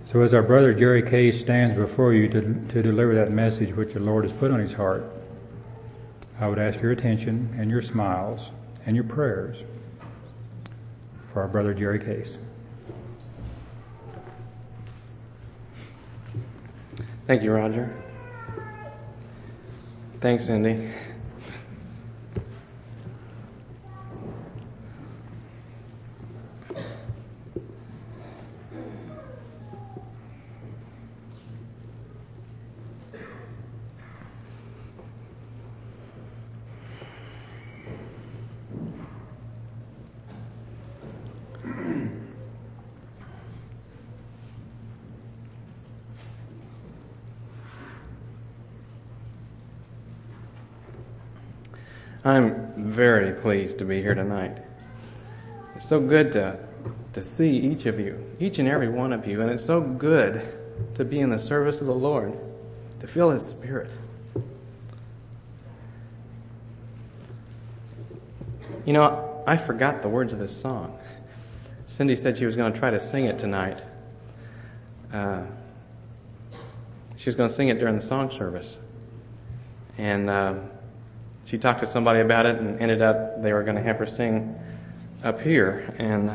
So as our brother Jerry Case stands before you to deliver that message which the Lord has put on his heart, I would ask your attention and your smiles and your prayers for our brother Jerry Case. Thank you, Roger. Thanks, Cindy. I'm very pleased to be here tonight. It's so good to see each of you, each and every one of you, and it's so good to be in the service of the Lord, to feel His Spirit. You know, I forgot the words of this song. Cindy said she was going to try to sing it tonight. She was going to sing it during the song service. And she talked to somebody about it and ended up they were going to have her sing up here. And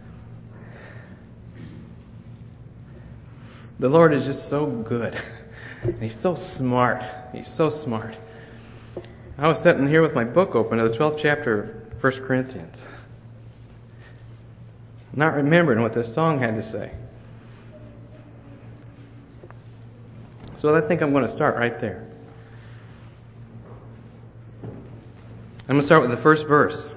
the Lord is just so good. And He's so smart. He's so smart. I was sitting here with my book open to the 12th chapter of 1 Corinthians, not remembering what this song had to say. So I think I'm going to start right there. I'm going to start with the first verse.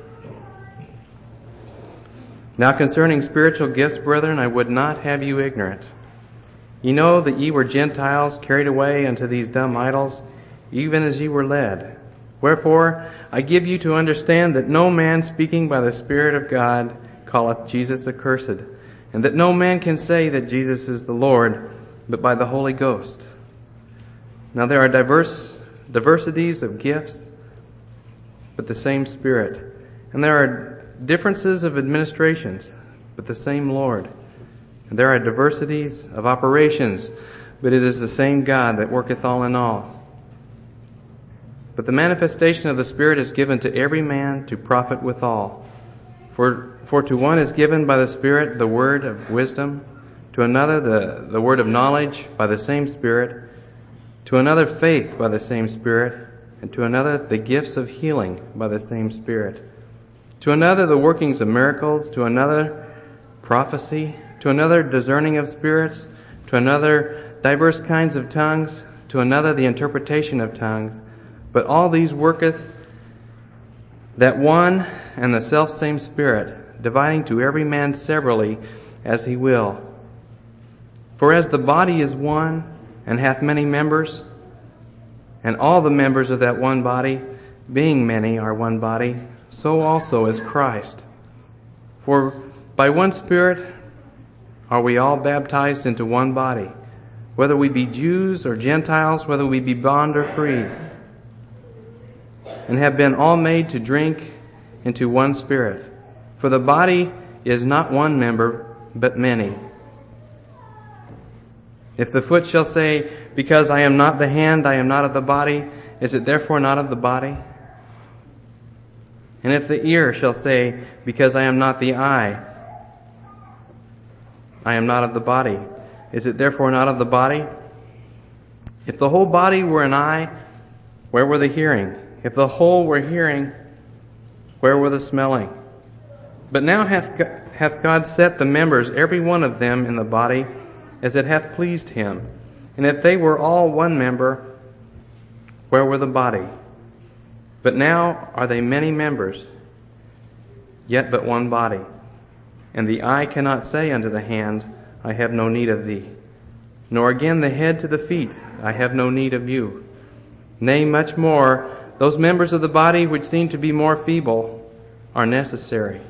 Now concerning spiritual gifts, brethren, I would not have you ignorant. You know that ye were Gentiles, carried away unto these dumb idols, even as ye were led. Wherefore, I give you to understand that no man speaking by the Spirit of God calleth Jesus accursed, and that no man can say that Jesus is the Lord, but by the Holy Ghost. Now there are diversities of gifts, but the same Spirit. And there are differences of administrations, but the same Lord. And there are diversities of operations, but it is the same God that worketh all in all. But the manifestation of the Spirit is given to every man to profit withal. For to one is given by the Spirit the word of wisdom, to another the word of knowledge by the same Spirit, to another faith by the same Spirit, and to another the gifts of healing by the same Spirit, to another the workings of miracles, to another prophecy, to another discerning of spirits, to another diverse kinds of tongues, to another the interpretation of tongues. But all these worketh that one and the selfsame Spirit, dividing to every man severally as He will. For as the body is one, and hath many members, and all the members of that one body, being many, are one body, so also is Christ. For by one Spirit are we all baptized into one body, whether we be Jews or Gentiles, whether we be bond or free, and have been all made to drink into one Spirit. For the body is not one member, but many. If the foot shall say, because I am not the hand, I am not of the body, is it therefore not of the body? And if the ear shall say, because I am not the eye, I am not of the body, is it therefore not of the body? If the whole body were an eye, where were the hearing? If the whole were hearing, where were the smelling? But now hath God set the members, every one of them, in the body, as it hath pleased Him. And if they were all one member, where were the body? But now are they many members, yet but one body. And the eye cannot say unto the hand, I have no need of thee. Nor again the head to the feet, I have no need of you. Nay, much more, those members of the body which seem to be more feeble are necessary.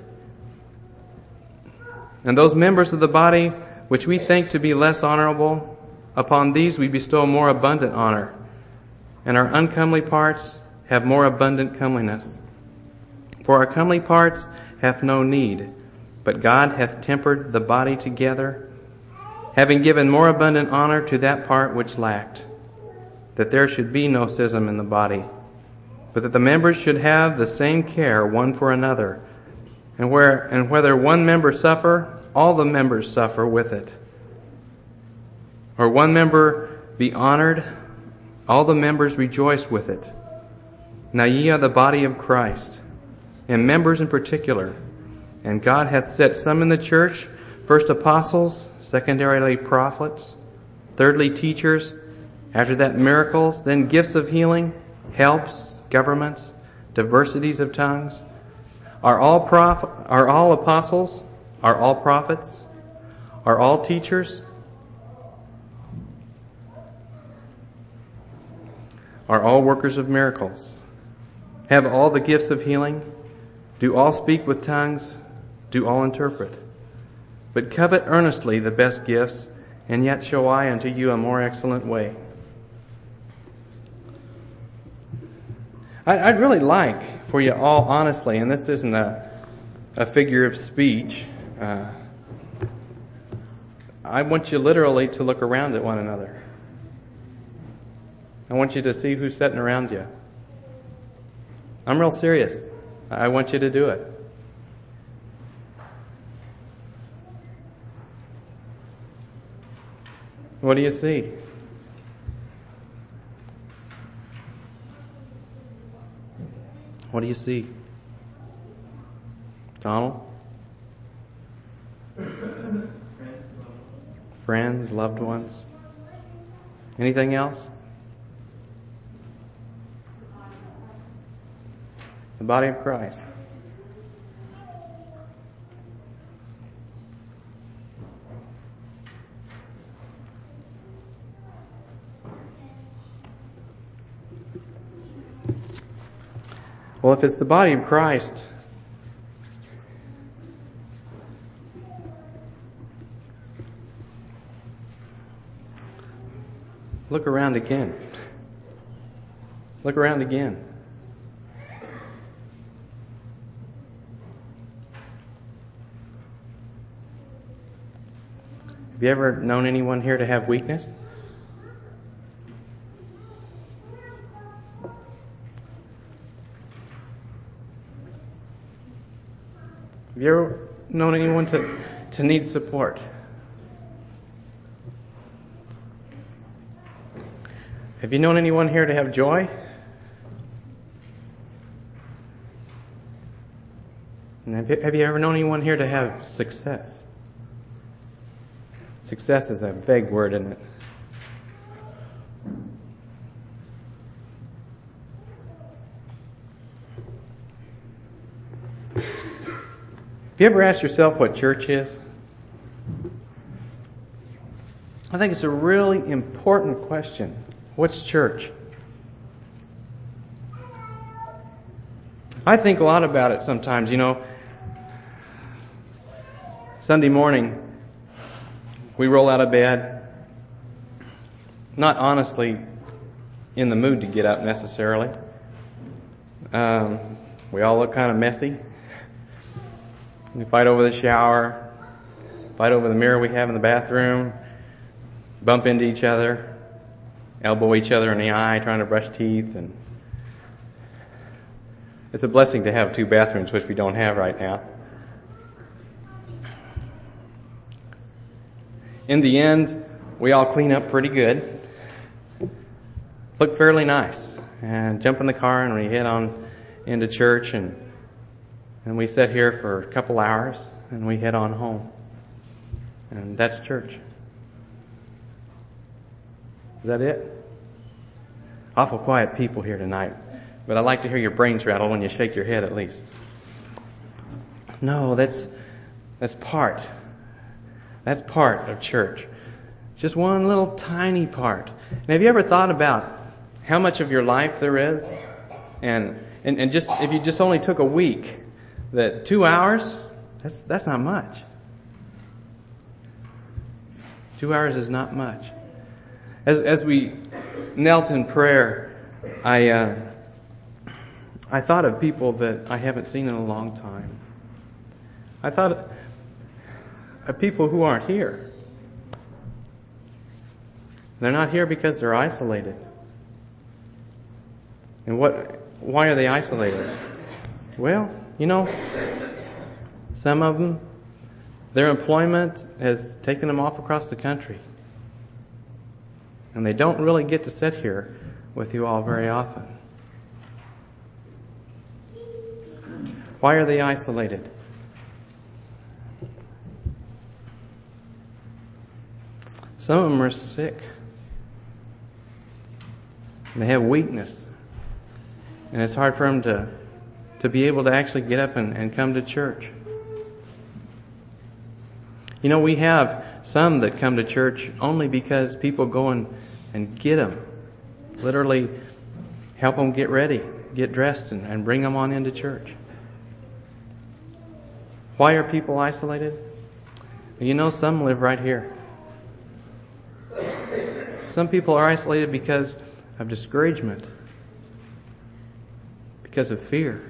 And those members of the body which we think to be less honorable, upon these we bestow more abundant honor, and our uncomely parts have more abundant comeliness. For our comely parts hath no need, but God hath tempered the body together, having given more abundant honor to that part which lacked, that there should be no schism in the body, but that the members should have the same care one for another, and whether one member suffer, all the members suffer with it. Or one member be honored, all the members rejoice with it. Now ye are the body of Christ, and members in particular. And God hath set some in the church, first apostles, secondarily prophets, thirdly teachers, after that miracles, then gifts of healing, helps, governments, diversities of tongues. Are all apostles? Are all prophets? Are all teachers? Are all workers of miracles? Have all the gifts of healing? Do all speak with tongues? Do all interpret? But covet earnestly the best gifts, and yet show I unto you a more excellent way. I'd really like for you all, honestly, and this isn't a figure of speech, I want you literally to look around at one another. I want you to see who's sitting around you. I'm real serious. I want you to do it. What do you see? What do you see? Donald? Friends, loved ones. Anything else? The body of Christ. Well, if it's the body of Christ, look around again. Look around again. Have you ever known anyone here to have weakness? Have you ever known anyone to need support? Have you known anyone here to have joy? And have you ever known anyone here to have success? Success is a vague word, isn't it? Have you ever asked yourself what church is? I think it's a really important question. What's church? I think a lot about it sometimes. Sunday morning, we roll out of bed, not honestly in the mood to get up necessarily. We all look kind of messy. We fight over the shower, fight over the mirror we have in the bathroom, bump into each other, elbow each other in the eye trying to brush teeth. And it's a blessing to have 2 bathrooms, which we don't have right now. In the end, we all clean up pretty good, look fairly nice, and jump in the car and we head on into church, and we sit here for a couple hours and we head on home. And that's church. Is that it? Awful quiet people here tonight, but I'd like to hear your brains rattle when you shake your head at least. No, that's part. That's part of church. Just one little tiny part. And have you ever thought about how much of your life there is? And just if you just only took a week, that 2 hours, that's not much. 2 hours is not much. As we knelt in prayer, I thought of people that I haven't seen in a long time. I thought of people who aren't here. They're not here because they're isolated. And why are they isolated? Well, some of them, their employment has taken them off across the country. And they don't really get to sit here with you all very often. Why are they isolated? Some of them are sick. They have weakness. And it's hard for them to be able to actually get up and come to church. We have some that come to church only because people go and get them. Literally help them get ready, get dressed, and bring them on into church. Why are people isolated? Some live right here. Some people are isolated because of discouragement, because of fear,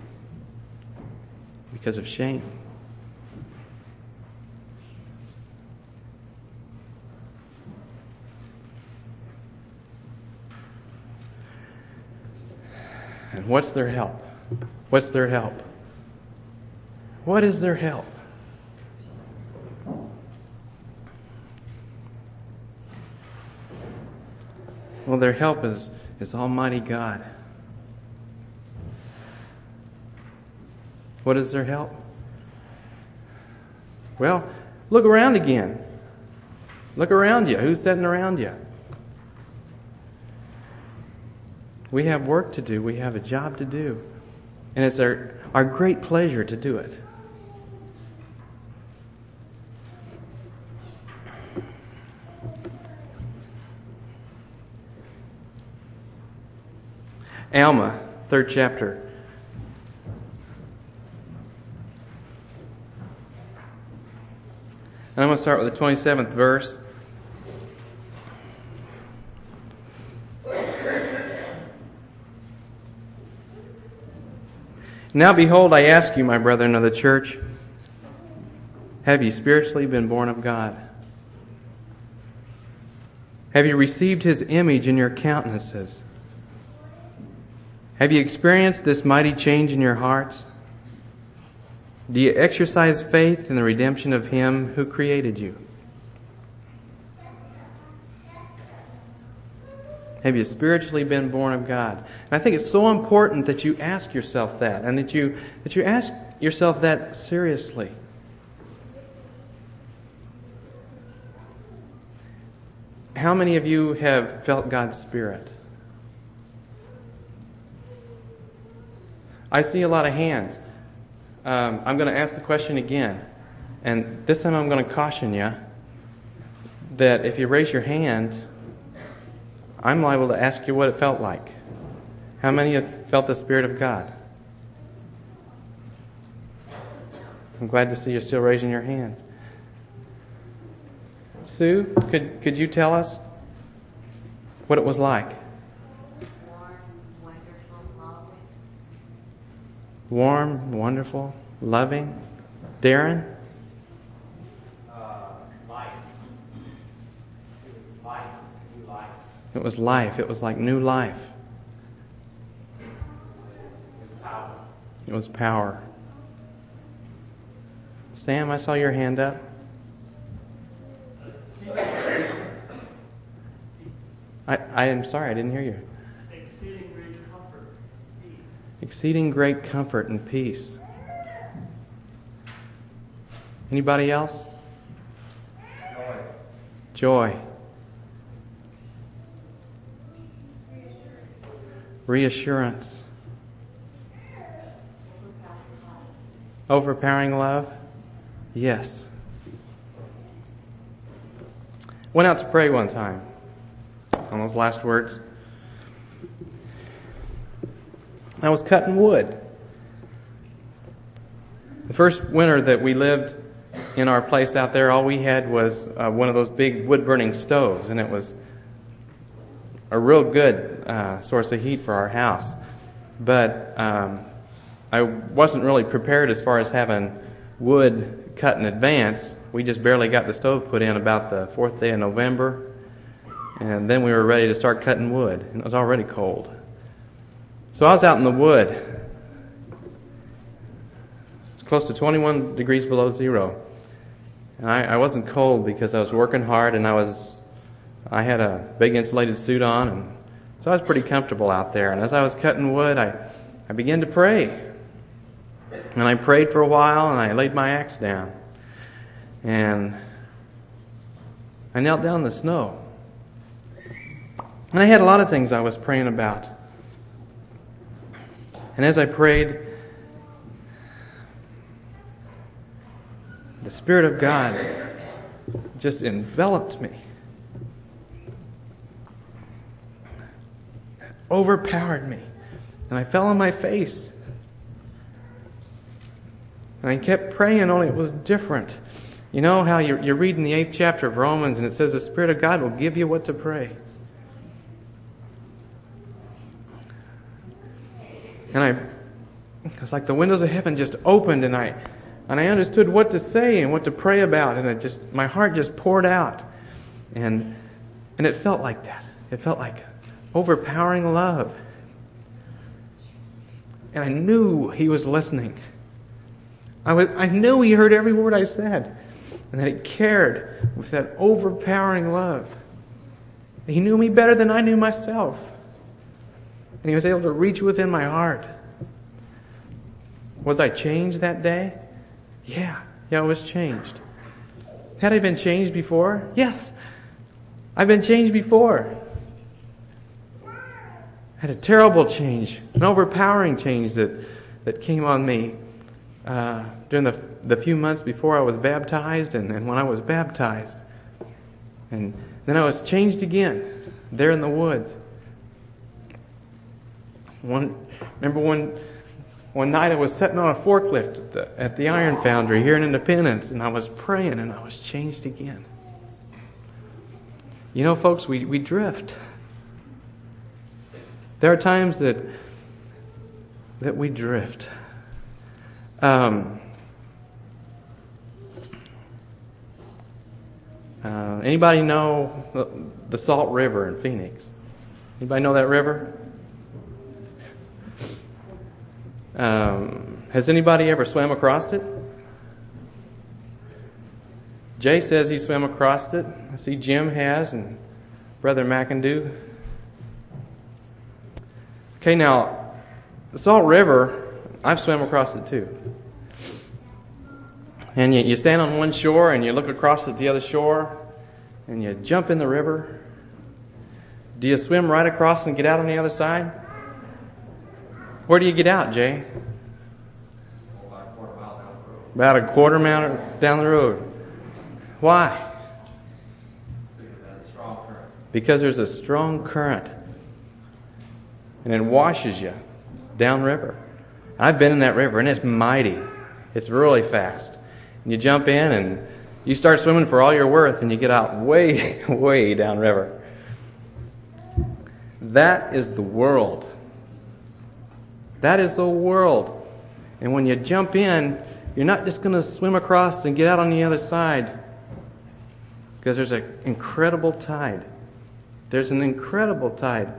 because of shame. And what's their help? What's their help? What is their help? Well, their help is Almighty God. What is their help? Well, look around again. Look around you. Who's sitting around you? We have work to do. We have a job to do. And it's our great pleasure to do it. Alma, 3rd chapter. And I'm going to start with the 27th verse. Now behold, I ask you, my brethren of the church, have you spiritually been born of God? Have you received His image in your countenances? Have you experienced this mighty change in your hearts? Do you exercise faith in the redemption of Him who created you? Have you spiritually been born of God? And I think it's so important that you ask yourself that, and that you ask yourself that seriously. How many of you have felt God's Spirit? I see a lot of hands. I'm going to ask the question again. And this time I'm going to caution you that if you raise your hand, I'm liable to ask you what it felt like. How many have felt the Spirit of God? I'm glad to see you're still raising your hands. Sue, could you tell us what it was like? Warm, wonderful, loving. Darren? Life. It was life. New life. It was life. It was like new life. It was power. It was power. Sam, I saw your hand up. I am sorry, I didn't hear you. Exceeding great comfort. Peace. Exceeding great comfort and peace. Anybody else? Joy. Joy. Reassurance. Overpowering love? Yes. Went out to pray one time on those last words. I was cutting wood. The first winter that we lived in our place out there, all we had was one of those big wood-burning stoves, and it was a real good source of heat for our house. But I wasn't really prepared as far as having wood cut in advance. We just barely got the stove put in about the 4th day of November. And then we were ready to start cutting wood, and it was already cold. So I was out in the wood. It's close to 21 degrees below zero. And I wasn't cold because I was working hard, and I had a big insulated suit on, and so I was pretty comfortable out there. And as I was cutting wood, I began to pray. And I prayed for a while, and I laid my axe down. And I knelt down in the snow. And I had a lot of things I was praying about. And as I prayed, the Spirit of God just enveloped me. Overpowered me. And I fell on my face. And I kept praying, only it was different. You know how you're reading the 8th chapter of Romans, and it says the Spirit of God will give you what to pray. And it's like the windows of heaven just opened, and I understood what to say and what to pray about, and my heart just poured out. And it felt like that. It felt like overpowering love. And I knew He was listening. I knew He heard every word I said, and that He cared with that overpowering love. He knew me better than I knew myself. And He was able to reach within my heart. Was I changed that day? Yeah, I was changed. Had I been changed before? Yes, I've been changed before. I had a terrible change, an overpowering change that came on me during the few months before I was baptized and when I was baptized. And then I was changed again there in the woods. Remember one night I was sitting on a forklift at the iron foundry here in Independence, and I was praying, and I was changed again. You know, folks, we drift. There are times that we drift. Anybody know the Salt River in Phoenix? Anybody know that river? Has anybody ever swam across it? Jay says he swam across it. I see Jim has, and Brother McIndoe. Okay, now, the Salt River, I've swam across it too. And you stand on one shore and you look across at the other shore and you jump in the river. Do you swim right across and get out on the other side? Where do you get out, Jay? About a quarter mile down the road. Why? Because there's a strong current. And it washes you downriver. I've been in that river, and it's mighty. It's really fast. And you jump in, and you start swimming for all you're worth, and you get out way, way downriver. That is the world. That is the world. And when you jump in, you're not just going to swim across and get out on the other side. Because there's an incredible tide. There's an incredible tide.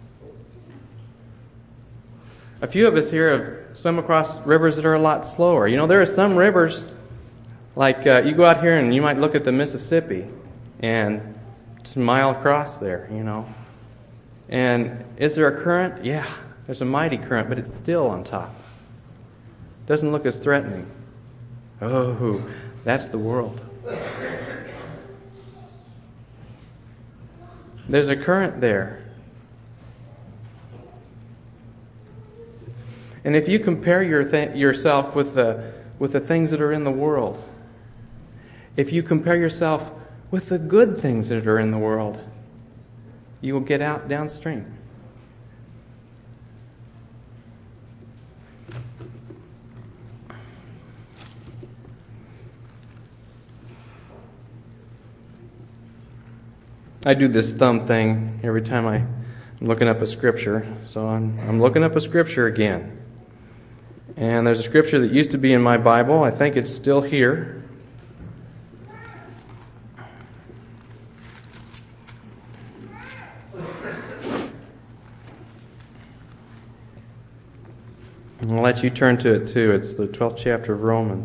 A few of us here have swum across rivers that are a lot slower. You know, there are some rivers, like you go out here and you might look at the Mississippi, and it's a mile across there, you know. And is there a current? Yeah, there's a mighty current, but it's still on top. Doesn't look as threatening. Oh, that's the world. There's a current there. And if you compare yourself with the things that are in the world, if you compare yourself with the good things that are in the world, you will get out downstream. I do this thumb thing every time I'm looking up a scripture. So I'm looking up a scripture again. And there's a scripture that used to be in my Bible. I think it's still here. I'll let you turn to it too. It's the 12th chapter of Romans.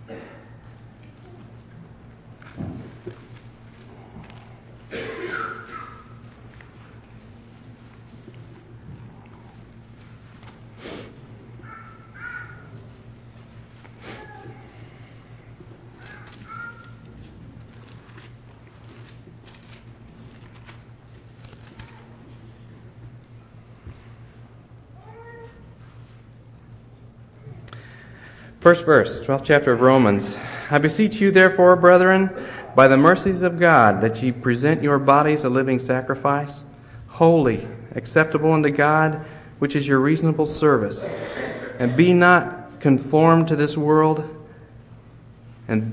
First verse, 12th chapter of Romans. I beseech you therefore, brethren, by the mercies of God, that ye present your bodies a living sacrifice, holy, acceptable unto God, which is your reasonable service. And be not conformed to this world, but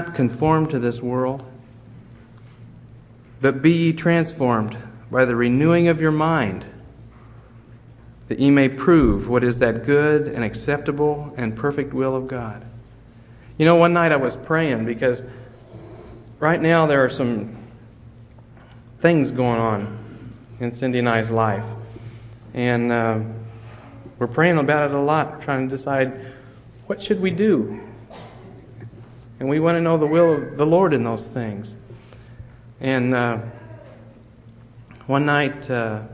be ye transformed by the renewing of your mind, that ye may prove what is that good and acceptable and perfect will of God. You know, one night I was praying because right now there are some things going on in Cindy and I's life. And we're praying about it a lot, trying to decide what should we do. And we want to know the will of the Lord in those things. And one night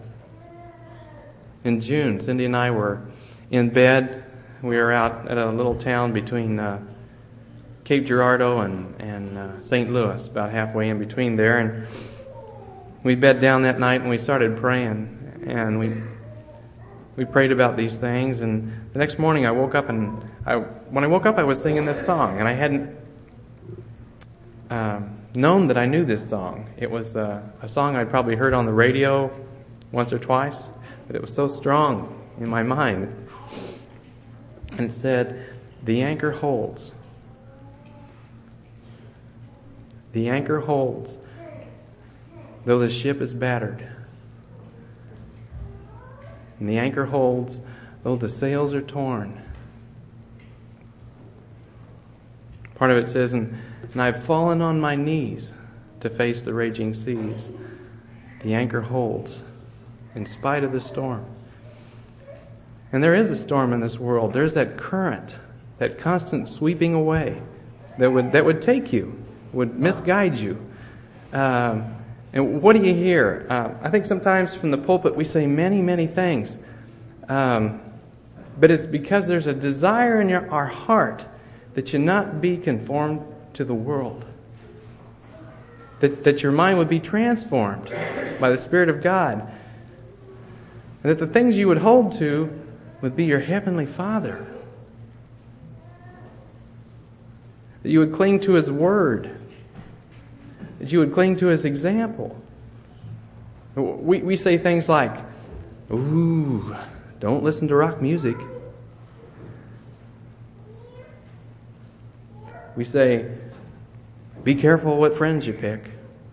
in June, Cindy and I were in bed. We were out at a little town between Cape Girardeau and St. Louis, about halfway in between there. And we bed down that night and we started praying. And we prayed about these things. And the next morning I woke up and when I woke up I was singing this song. And I hadn't known that I knew this song. It was a song I'd probably heard on the radio once or twice. But it was so strong in my mind. And it said, the anchor holds. The anchor holds, though the ship is battered. And the anchor holds, though the sails are torn. Part of it says, and I've fallen on my knees to face the raging seas. The anchor holds, in spite of the storm. And there is a storm in this world. There's that current, that constant sweeping away that would take you, would misguide you. And what do you hear? I think sometimes from the pulpit we say many, many things. But it's because there's a desire in our heart that you not be conformed to the world. That your mind would be transformed by the Spirit of God. And that the things you would hold to would be your Heavenly Father. That you would cling to His Word. That you would cling to His example. We say things like, ooh, don't listen to rock music. We say, be careful what friends you pick.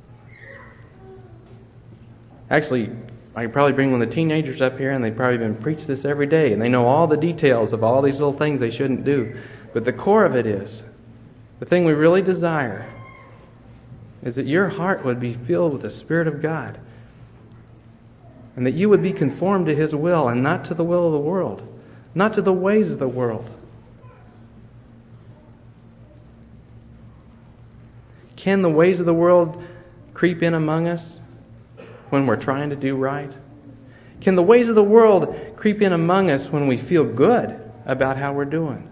Actually, I could probably bring one of the teenagers up here and they've probably been preached this every day and they know all the details of all these little things they shouldn't do. But the core of it is, the thing we really desire is that your heart would be filled with the Spirit of God and that you would be conformed to His will and not to the will of the world, not to the ways of the world. Can the ways of the world creep in among us when we're trying to do right? Can the ways of the world creep in among us when we feel good about how we're doing?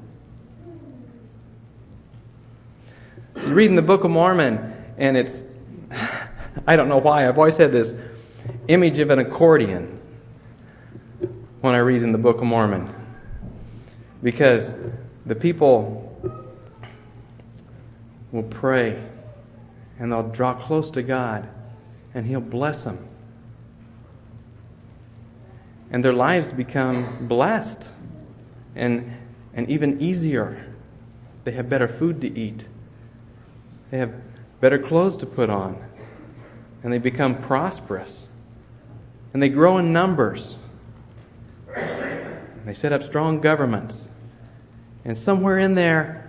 You read in the Book of Mormon, and it's, I don't know why, I've always had this image of an accordion when I read in the Book of Mormon. Because the people will pray, and they'll draw close to God, and He'll bless them. And their lives become blessed and even easier. They have better food to eat. They have better clothes to put on. And they become prosperous. And they grow in numbers. They set up strong governments. And somewhere in there,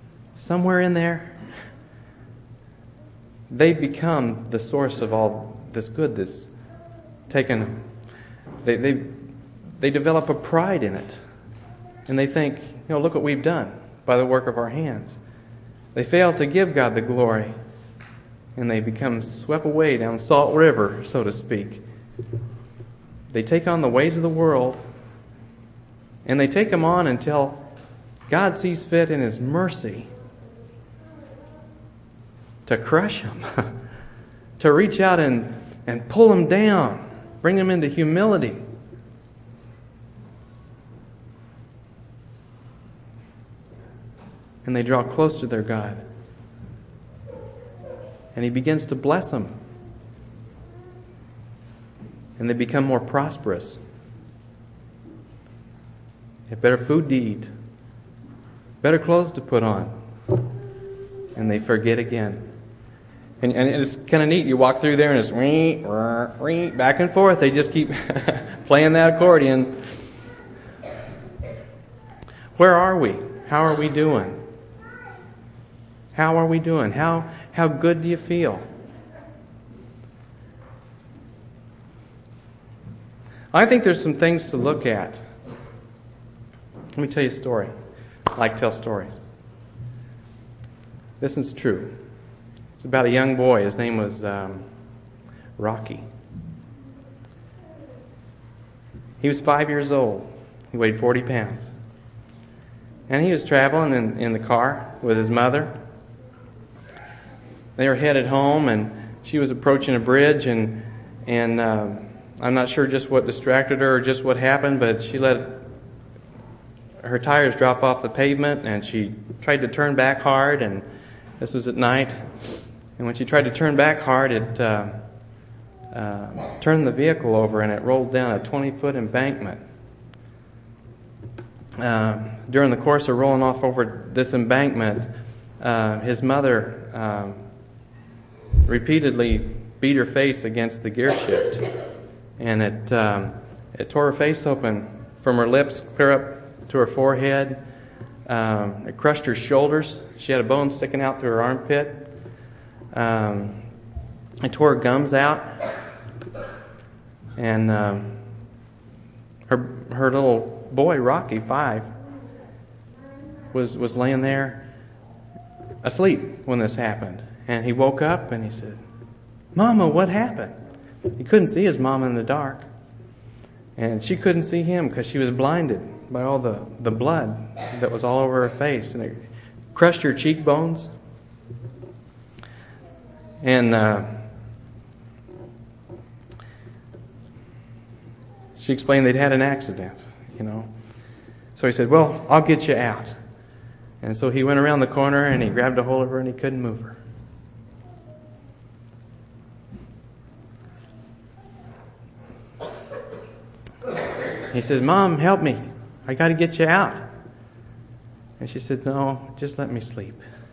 they become the source of all this good that's taken. They develop a pride in it. And they think, look what we've done by the work of our hands. They fail to give God the glory. And they become swept away down Salt River, so to speak. They take on the ways of the world. And they take them on until God sees fit in His mercy to crush them. To reach out and pull them down. Bring them into humility. And they draw close to their God. And He begins to bless them. And they become more prosperous. They have better food to eat. Better clothes to put on. And they forget again. And it's kind of neat. You walk through there and it's ring, back and forth. They just keep playing that accordion. Where are we? How are we doing? How are we doing? How good do you feel? I think there's some things to look at. Let me tell you a story. I like to tell stories. This is true. It's about a young boy. His name was Rocky. He was 5 years old. He weighed 40 pounds. And he was traveling in the car with his mother. They were headed home, and she was approaching a bridge, and I'm not sure just what distracted her or just what happened, but she let her tires drop off the pavement, and she tried to turn back hard, and this was at night. And when she tried to turn back hard, it turned the vehicle over, and it rolled down a 20-foot embankment. During the course of rolling off over this embankment, his mother repeatedly beat her face against the gear shift, and it tore her face open from her lips clear up to her forehead. It crushed her shoulders. She had a bone sticking out through her armpit. It tore her gums out, and her little boy Rocky, 5, was laying there asleep when this happened. And he woke up and he said, "Mama, what happened?" He couldn't see his mama in the dark. And she couldn't see him because she was blinded by all the blood that was all over her face. And it crushed her cheekbones. And she explained they'd had an accident, So he said, "Well, I'll get you out." And so he went around the corner and he grabbed a hold of her and he couldn't move her. He said, "Mom, help me. I got to get you out." And she said, "No, just let me sleep."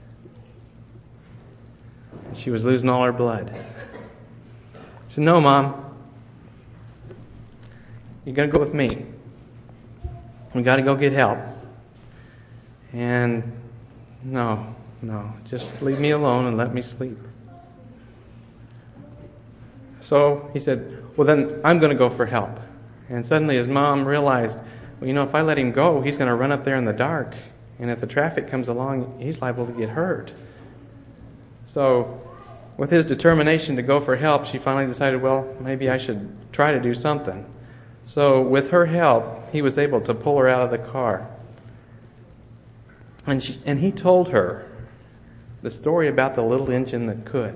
And she was losing all her blood. She said, "No, Mom. You got to go with me. We got to go get help." And no, just leave me alone and let me sleep. So he said, "Well, then I'm going to go for help." And suddenly his mom realized, if I let him go, he's going to run up there in the dark. And if the traffic comes along, he's liable to get hurt. So with his determination to go for help, she finally decided, well, maybe I should try to do something. So with her help, he was able to pull her out of the car. And he told her the story about the little engine that could.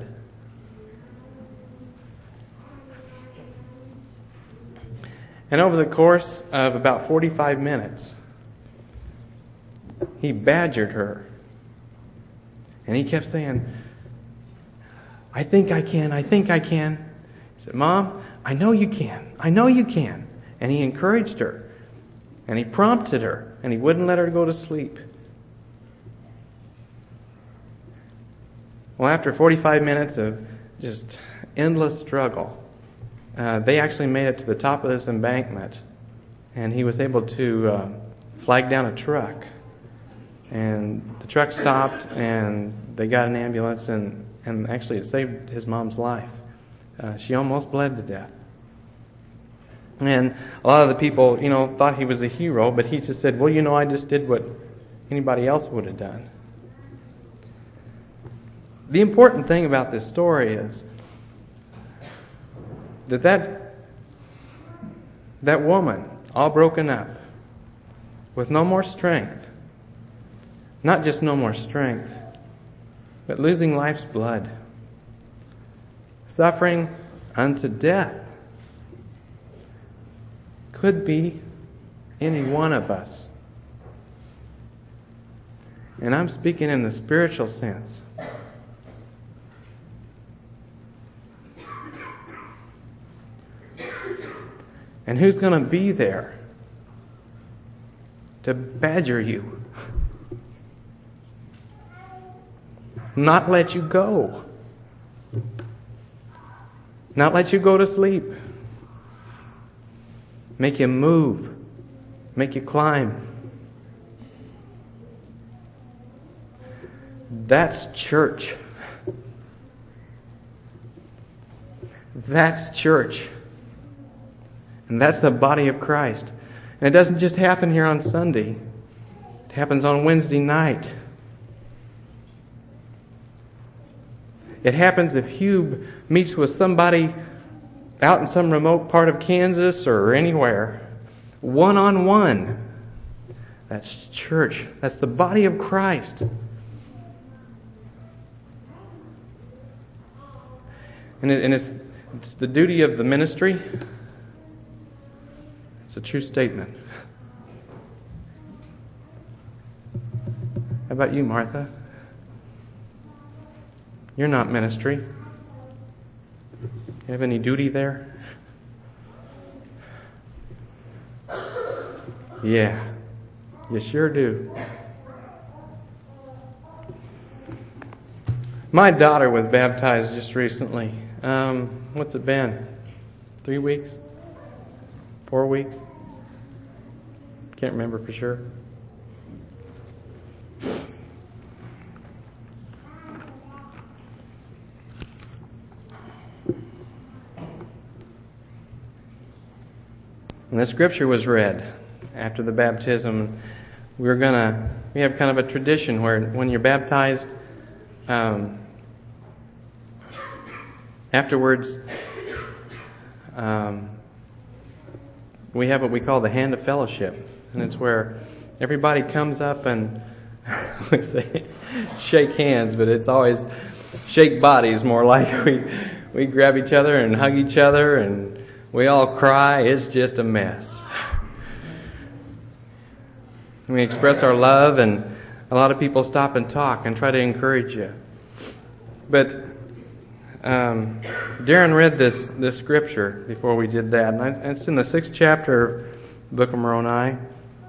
And over the course of about 45 minutes, he badgered her. And he kept saying, I think I can. He said, "Mom, I know you can. And he encouraged her. And he prompted her. And he wouldn't let her go to sleep. Well, after 45 minutes of just endless struggle, they actually made it to the top of this embankment. And he was able to flag down a truck. And the truck stopped, and they got an ambulance, and actually it saved his mom's life. She almost bled to death. And a lot of the people, thought he was a hero, but he just said, well, I just did what anybody else would have done. The important thing about this story is that woman, all broken up, with no more strength, not just no more strength, but losing life's blood, suffering unto death, could be any one of us. And I'm speaking in the spiritual sense. And who's going to be there to badger you? Not let you go. Not let you go to sleep. Make you move. Make you climb. That's church. That's church. And that's the body of Christ. And it doesn't just happen here on Sunday. It happens on Wednesday night. It happens if Hugh meets with somebody out in some remote part of Kansas or anywhere. One-on-one. That's church. That's the body of Christ. And it's the duty of the ministry. It's a true statement. How about you, Martha? You're not ministry. You have any duty there? Yeah, you sure do. My daughter was baptized just recently. What's it been? 3 weeks? 4 weeks? Can't remember for sure. And the scripture was read after the baptism. We have kind of a tradition where when you're baptized, afterwards, we have what we call the hand of fellowship. And it's where everybody comes up and we say shake hands, but it's always shake bodies more like we grab each other and hug each other and we all cry. It's just a mess. We express our love, and a lot of people stop and talk and try to encourage you. But Darren read this scripture before we did that, and it's in the 6th chapter of the Book of Moroni.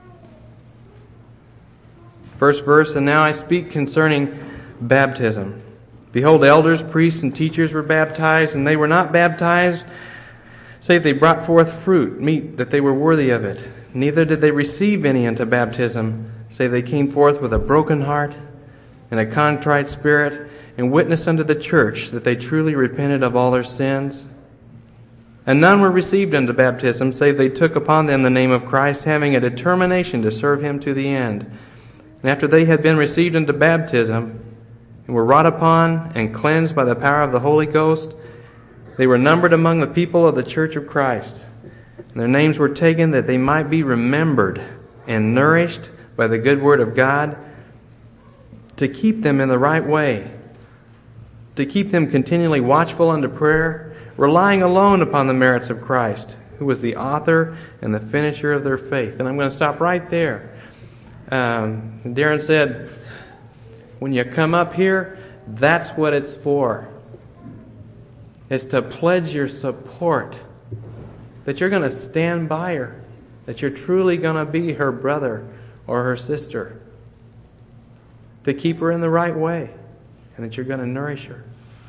First verse, and now I speak concerning baptism. Behold, elders, priests, and teachers were baptized, and they were not baptized, save they brought forth fruit, meat, that they were worthy of it. Neither did they receive any unto baptism, save they came forth with a broken heart and a contrite spirit, and witnessed unto the church that they truly repented of all their sins. And none were received unto baptism, save they took upon them the name of Christ, having a determination to serve him to the end. And after they had been received unto baptism, and were wrought upon and cleansed by the power of the Holy Ghost, they were numbered among the people of the church of Christ. And their names were taken that they might be remembered and nourished by the good word of God, to keep them in the right way, to keep them continually watchful unto prayer, relying alone upon the merits of Christ, who was the author and the finisher of their faith. And I'm going to stop right there. Darren said, when you come up here, that's what it's for. It's to pledge your support, that you're going to stand by her, that you're truly going to be her brother or her sister, to keep her in the right way, and that you're going to nourish her.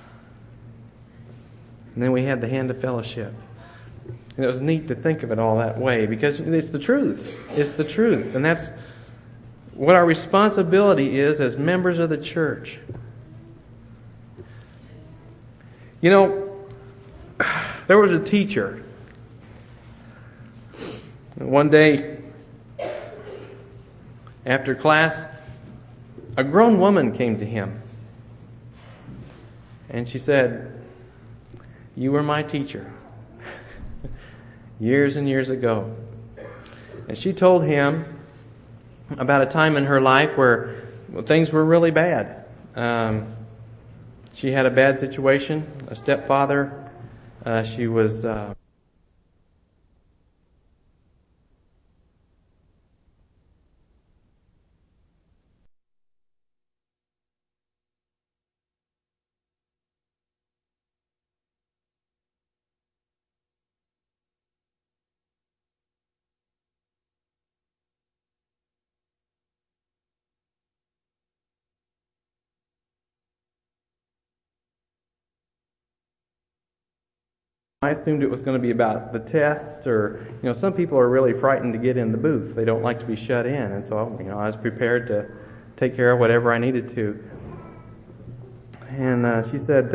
And then we had the hand of fellowship. And it was neat to think of it all that way, because it's the truth. It's the truth. And that's what our responsibility is as members of the church. You know, There was a teacher. One day, after class, a grown woman came to him. And she said, "You were my teacher years and years ago." And she told him about a time in her life where things were really bad. She had a bad situation, a stepfather. She was I assumed it was going to be about the test, or, some people are really frightened to get in the booth. They don't like to be shut in. And so, I was prepared to take care of whatever I needed to. And she said,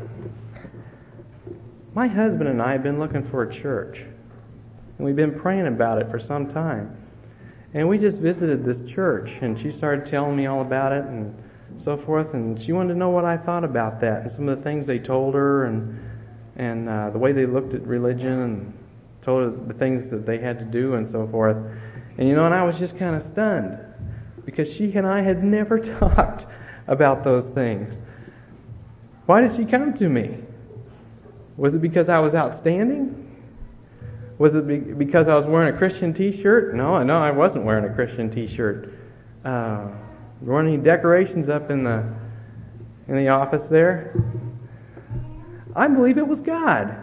"My husband and I have been looking for a church. And we've been praying about it for some time. And we just visited this church." And she started telling me all about it and so forth. And she wanted to know what I thought about that and some of the things they told her and the way they looked at religion, and told her the things that they had to do and so forth. And and I was just kind of stunned, because she and I had never talked about those things. Why did she come to me? Was it because I was outstanding? Was it because I was wearing a Christian t-shirt? No, I wasn't wearing a Christian t-shirt. There weren't any decorations up in the office there. I believe it was God.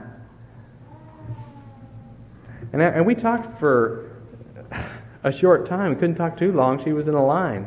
And we talked for a short time. We couldn't talk too long. She was in a line.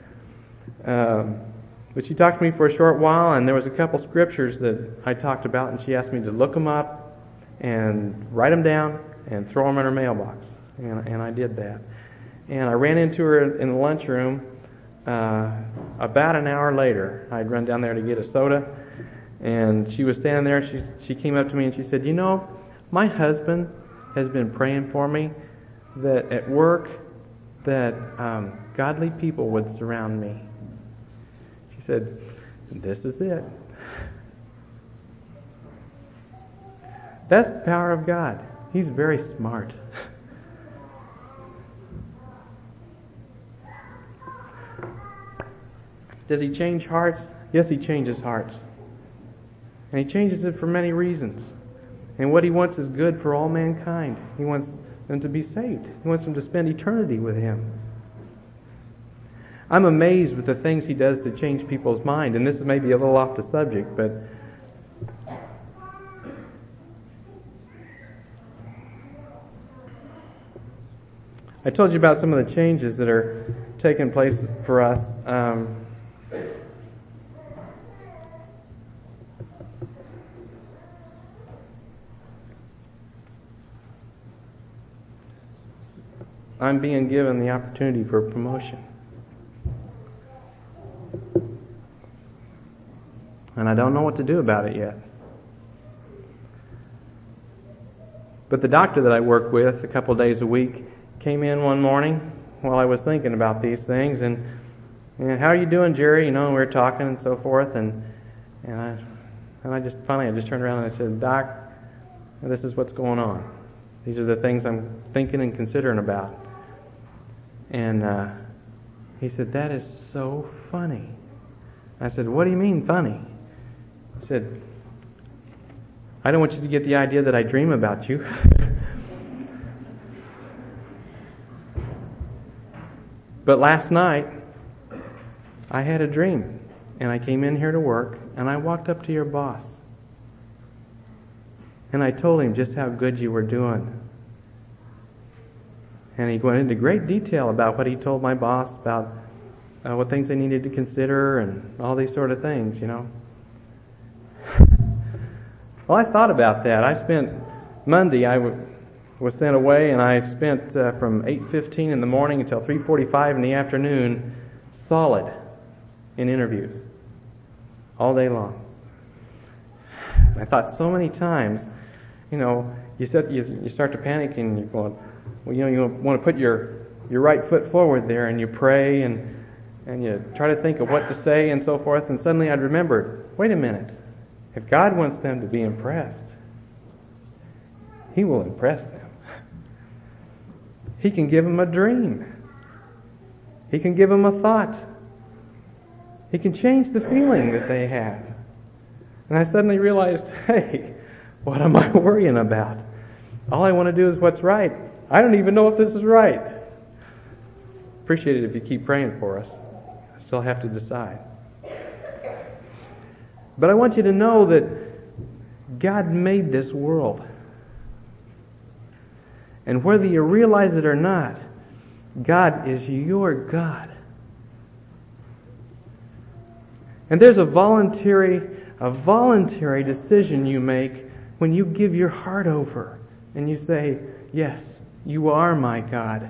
But she talked to me for a short while, and there was a couple scriptures that I talked about, and she asked me to look them up and write them down and throw them in her mailbox. And I did that. And I ran into her in the lunchroom about an hour later. I'd run down there to get a soda, and she was standing there. She came up to me and she said, "My husband has been praying for me that at work that godly people would surround me." She said, "This is it." That's the power of God. He's very smart. Does He change hearts? Yes, He changes hearts. And He changes it for many reasons. And what He wants is good for all mankind. He wants them to be saved. He wants them to spend eternity with Him. I'm amazed with the things He does to change people's mind. And this may be a little off the subject, but I told you about some of the changes that are taking place for us. I'm being given the opportunity for promotion. And I don't know what to do about it yet. But the doctor that I work with a couple days a week came in one morning while I was thinking about these things, and "How are you doing, Jerry?" We were talking and so forth, and I just turned around and I said, "Doc, this is what's going on. These are the things I'm thinking and considering about." And he said, "That is so funny." I said, "What do you mean funny?" He said, "I don't want you to get the idea that I dream about you." But last night, I had a dream, and I came in here to work, and I walked up to your boss, and I told him just how good you were doing. And he went into great detail about what he told my boss about what things they needed to consider and all these sort of things, Well, I thought about that. I spent Monday, I was sent away, and I spent from 8:15 in the morning until 3:45 in the afternoon solid in interviews all day long. I thought so many times, you start to panic and you're going, well, you want to put your right foot forward there and you pray and you try to think of what to say and so forth. And suddenly I'd remembered, wait a minute, if God wants them to be impressed, He will impress them. He can give them a dream. He can give them a thought. He can change the feeling that they have. And I suddenly realized, hey, what am I worrying about? All I want to do is what's right. I don't even know if this is right. Appreciate it if you keep praying for us. I still have to decide. But I want you to know that God made this world. And whether you realize it or not, God is your God. And there's a voluntary decision you make when you give your heart over and you say, yes, you are my God.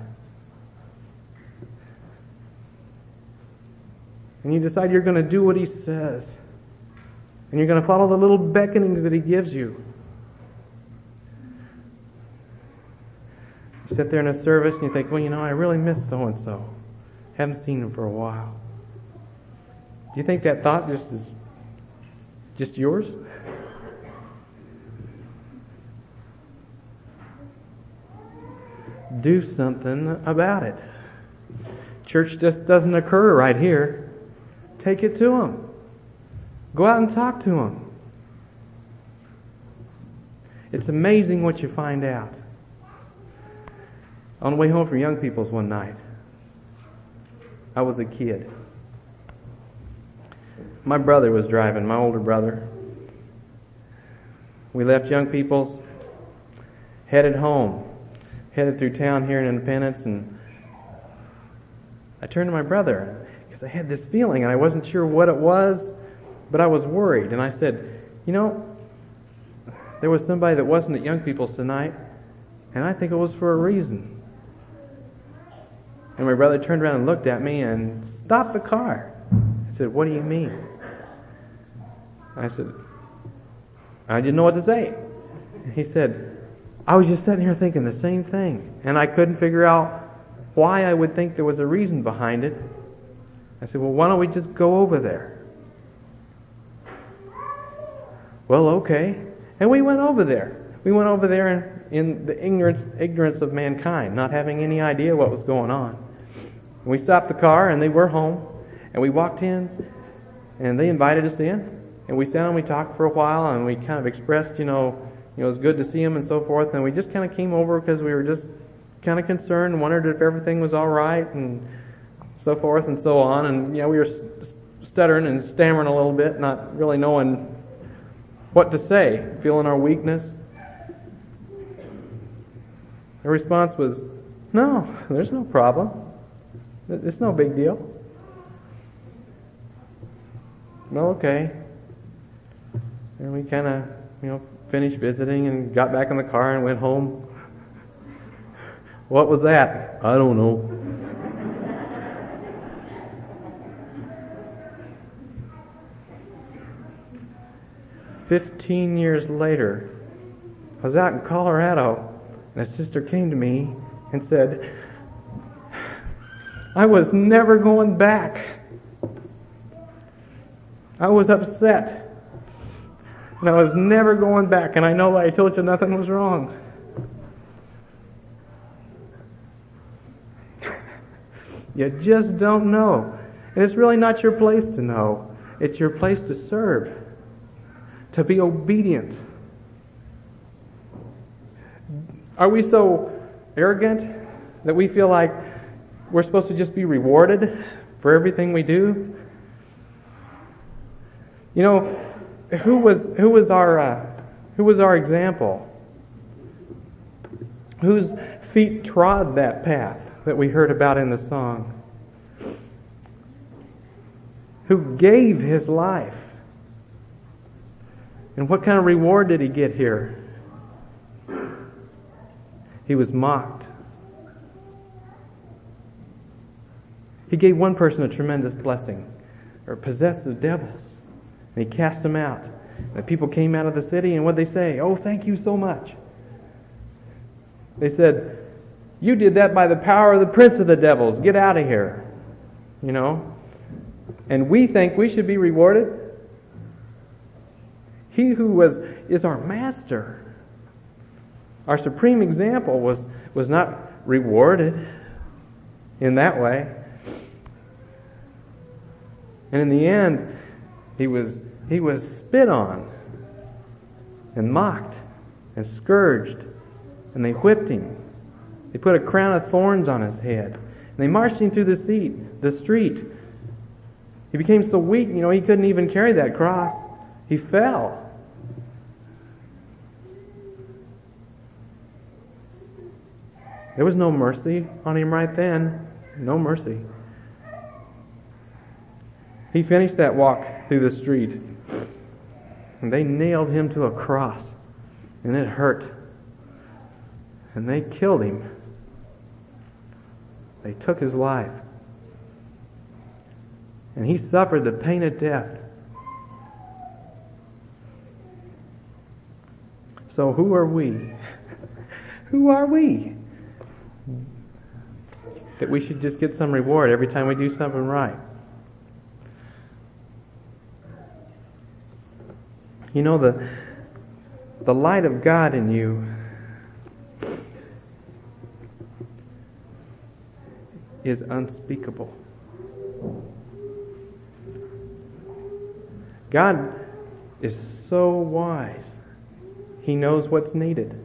And you decide you're going to do what He says. And you're going to follow the little beckonings that He gives you. You sit there in a service and you think, well, I really miss so-and-so. Haven't seen him for a while. Do you think that thought is just yours? Do something about it. Church just doesn't occur right here. Take it to them. Go out and talk to them. It's amazing what you find out. On the way home from Young People's one night, I was a kid. My brother was driving, my older brother. We left Young People's, headed home, headed through town here in Independence, and I turned to my brother because I had this feeling and I wasn't sure what it was, but I was worried. And I said, there was somebody that wasn't at Young People's tonight, and I think it was for a reason. And my brother turned around and looked at me and stopped the car. I said, what do you mean? I said, I didn't know what to say. He said, I was just sitting here thinking the same thing, and I couldn't figure out why I would think there was a reason behind it. I said, well, why don't we just go over there? Well, okay. And we went over there. We went over there in the ignorance of mankind, not having any idea what was going on. And we stopped the car, and they were home, and we walked in, and they invited us in, and we sat and we talked for a while, and we kind of expressed, it was good to see them and so forth, and we just kind of came over because we were just kind of concerned and wondered if everything was all right, and so forth and so on, and we were stuttering and stammering a little bit, not really knowing what to say, feeling our weakness. The response was, no, there's no problem. It's no big deal. Well, okay. And we kind of, finished visiting and got back in the car and went home. What was that? I don't know. "15 years later, I was out in Colorado, and a sister came to me and said, I was never going back. I was upset. And I was never going back. And I know I told you nothing was wrong. You just don't know. And it's really not your place to know. It's your place to serve. To be obedient. Are we so arrogant that we feel like we're supposed to just be rewarded for everything we do? Who was our example? Whose feet trod that path that we heard about in the song? Who gave his life? And what kind of reward did he get here? He was mocked. He gave one person a tremendous blessing, or possessed of devils, and he cast them out. The people came out of the city, and what'd they say? Oh, thank you so much. They said, you did that by the power of the prince of the devils. Get out of here. You know? And we think we should be rewarded. He who is our master, our supreme example, was not rewarded in that way. And in the end, he was spit on and mocked and scourged, and they whipped him. They put a crown of thorns on his head, and they marched him through the street. He became so weak, he couldn't even carry that cross. He fell. There was no mercy on him right then. No mercy. He finished that walk through the street, and they nailed him to a cross, and it hurt. And they killed him. They took his life. And he suffered the pain of death. So who are we? Who are we? That we should just get some reward every time we do something right. The light of God in you is unspeakable. God is so wise. He knows what's needed.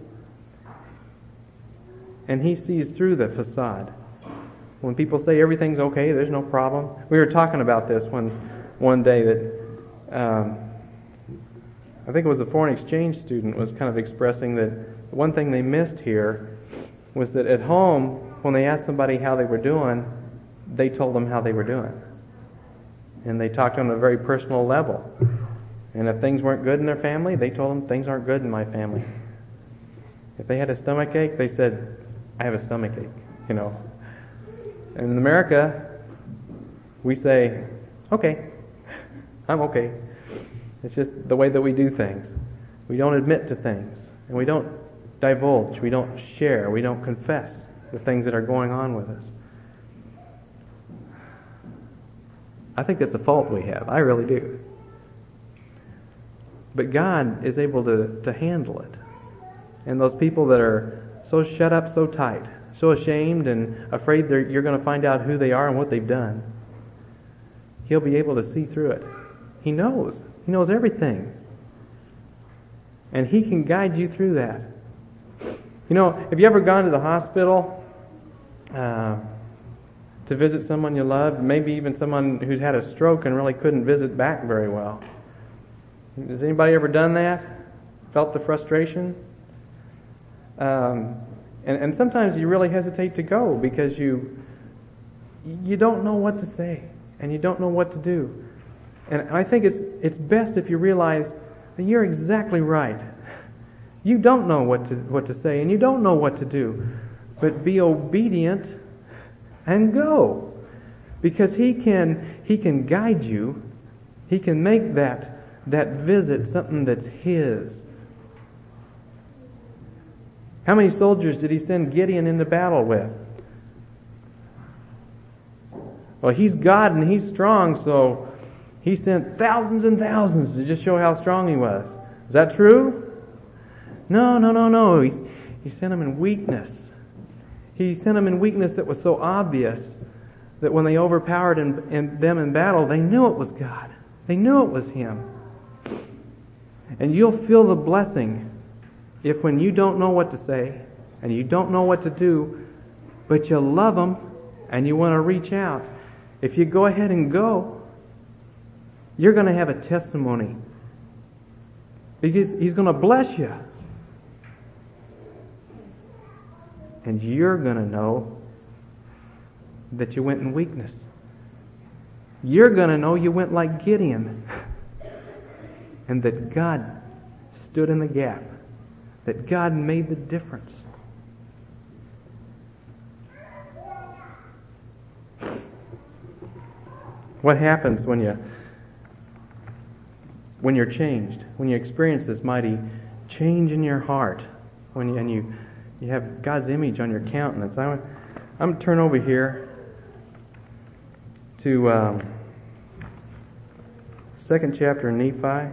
And He sees through the facade. When people say everything's okay, there's no problem. We were talking about this one day that I think it was a foreign exchange student was kind of expressing that one thing they missed here was that at home, when they asked somebody how they were doing, they told them how they were doing. And they talked on a very personal level. And if things weren't good in their family, they told them things aren't good in my family. If they had a stomach ache, they said, I have a stomach ache, And in America, we say, okay, I'm okay. It's just the way that we do things. We don't admit to things. And we don't divulge. We don't share. We don't confess the things that are going on with us. I think that's a fault we have. I really do. But God is able to handle it. And those people that are so shut up, so tight, so ashamed and afraid you're going to find out who they are and what they've done, He'll be able to see through it. He knows. He knows everything. And He can guide you through that. Have you ever gone to the hospital to visit someone you loved? Maybe even someone who'd had a stroke and really couldn't visit back very well. Has anybody ever done that? Felt the frustration? And sometimes you really hesitate to go because you don't know what to say and you don't know what to do. And I think it's best if you realize that you're exactly right. You don't know what to say and you don't know what to do. But be obedient and go. Because He can guide you. He can make that visit something that's His. How many soldiers did He send Gideon into battle with? Well, he's God and He's strong, so He sent thousands and thousands to just show how strong He was. Is that true? No. He sent them in weakness. He sent them in weakness that was so obvious that when they overpowered them in battle, they knew it was God. They knew it was Him. And you'll feel the blessing if when you don't know what to say and you don't know what to do, but you love Him and you want to reach out, if you go ahead and go, you're going to have a testimony. Because He's going to bless you. And you're going to know that you went in weakness. You're going to know you went like Gideon. And that God stood in the gap. That God made the difference. What happens when when you're changed, when you experience this mighty change in your heart, and you have God's image on your countenance. I'm going to turn over here to 2nd chapter of Nephi.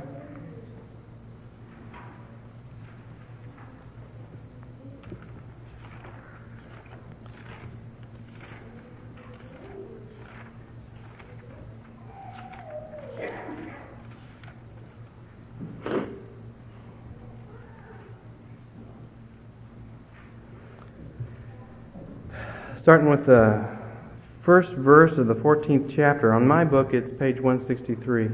Starting with the first verse of the 14th chapter. On my book, it's page 163.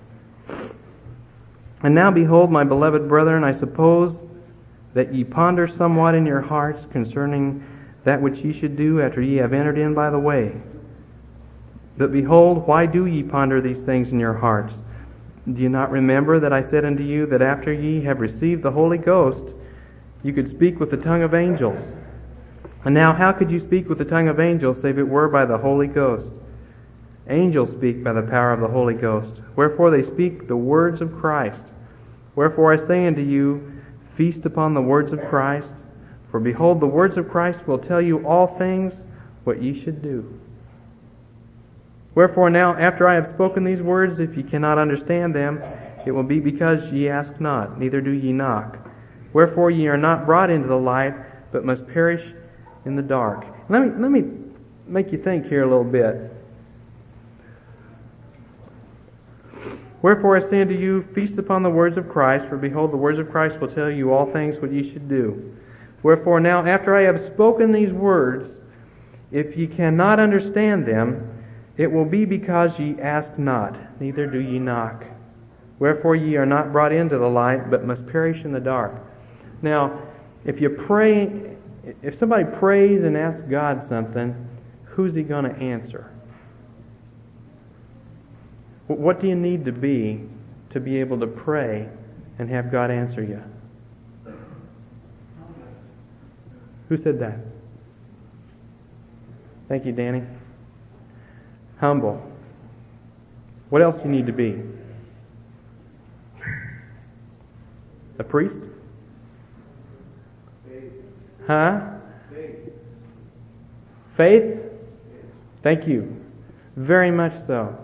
And now behold, my beloved brethren, I suppose that ye ponder somewhat in your hearts concerning that which ye should do after ye have entered in by the way. But behold, why do ye ponder these things in your hearts? Do ye not remember that I said unto you that after ye have received the Holy Ghost, you could speak with the tongue of angels? And now how could you speak with the tongue of angels, save it were by the Holy Ghost? Angels speak by the power of the Holy Ghost. Wherefore they speak the words of Christ. Wherefore I say unto you, feast upon the words of Christ. For behold, the words of Christ will tell you all things what ye should do. Wherefore now, after I have spoken these words, if ye cannot understand them, it will be because ye ask not, neither do ye knock. Wherefore ye are not brought into the light, but must perish in the dark. Let me make you think here a little bit. Wherefore I say unto you, feast upon the words of Christ, for behold, the words of Christ will tell you all things what ye should do. Wherefore now, after I have spoken these words, if ye cannot understand them, it will be because ye ask not, neither do ye knock. Wherefore ye are not brought into the light, but must perish in the dark. Now, if somebody prays and asks God something, who's he going to answer? What do you need to be able to pray and have God answer you? Who said that? Thank you, Danny. Humble. What else do you need to be? A priest? Huh? Faith? Thank you. Very much so.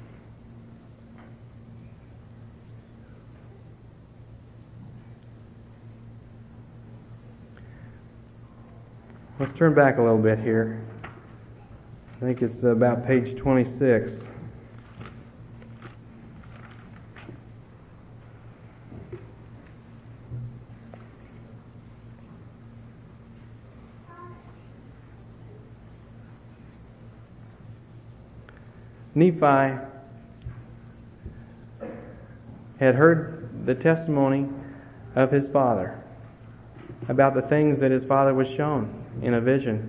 Let's turn back a little bit here. I think it's about page 26. Nephi had heard the testimony of his father about the things that his father was shown in a vision.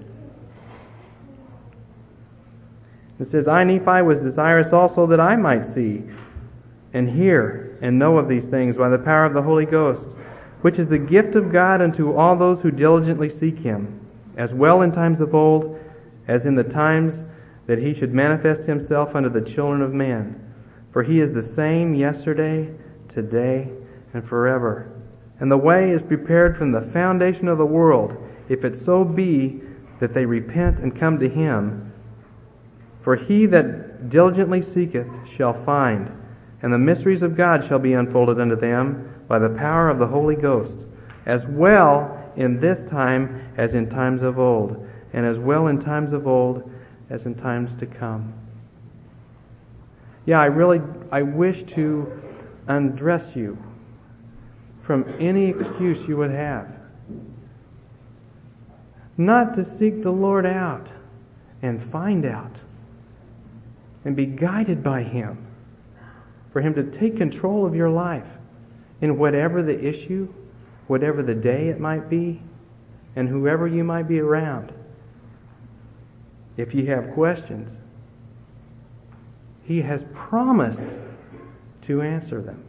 It says, I, Nephi, was desirous also that I might see and hear and know of these things by the power of the Holy Ghost, which is the gift of God unto all those who diligently seek Him, as well in times of old as in the times that He should manifest Himself unto the children of men. For He is the same yesterday, today, and forever. And the way is prepared from the foundation of the world, if it so be that they repent and come to Him. For he that diligently seeketh shall find, and the mysteries of God shall be unfolded unto them by the power of the Holy Ghost, as well in this time as in times of old, and as well in times of old as in times to come. Yeah, I wish to undress you from any excuse you would have. Not to seek the Lord out and find out and be guided by Him. For Him to take control of your life in whatever the issue, whatever the day it might be, and whoever you might be around. If you have questions, He has promised to answer them.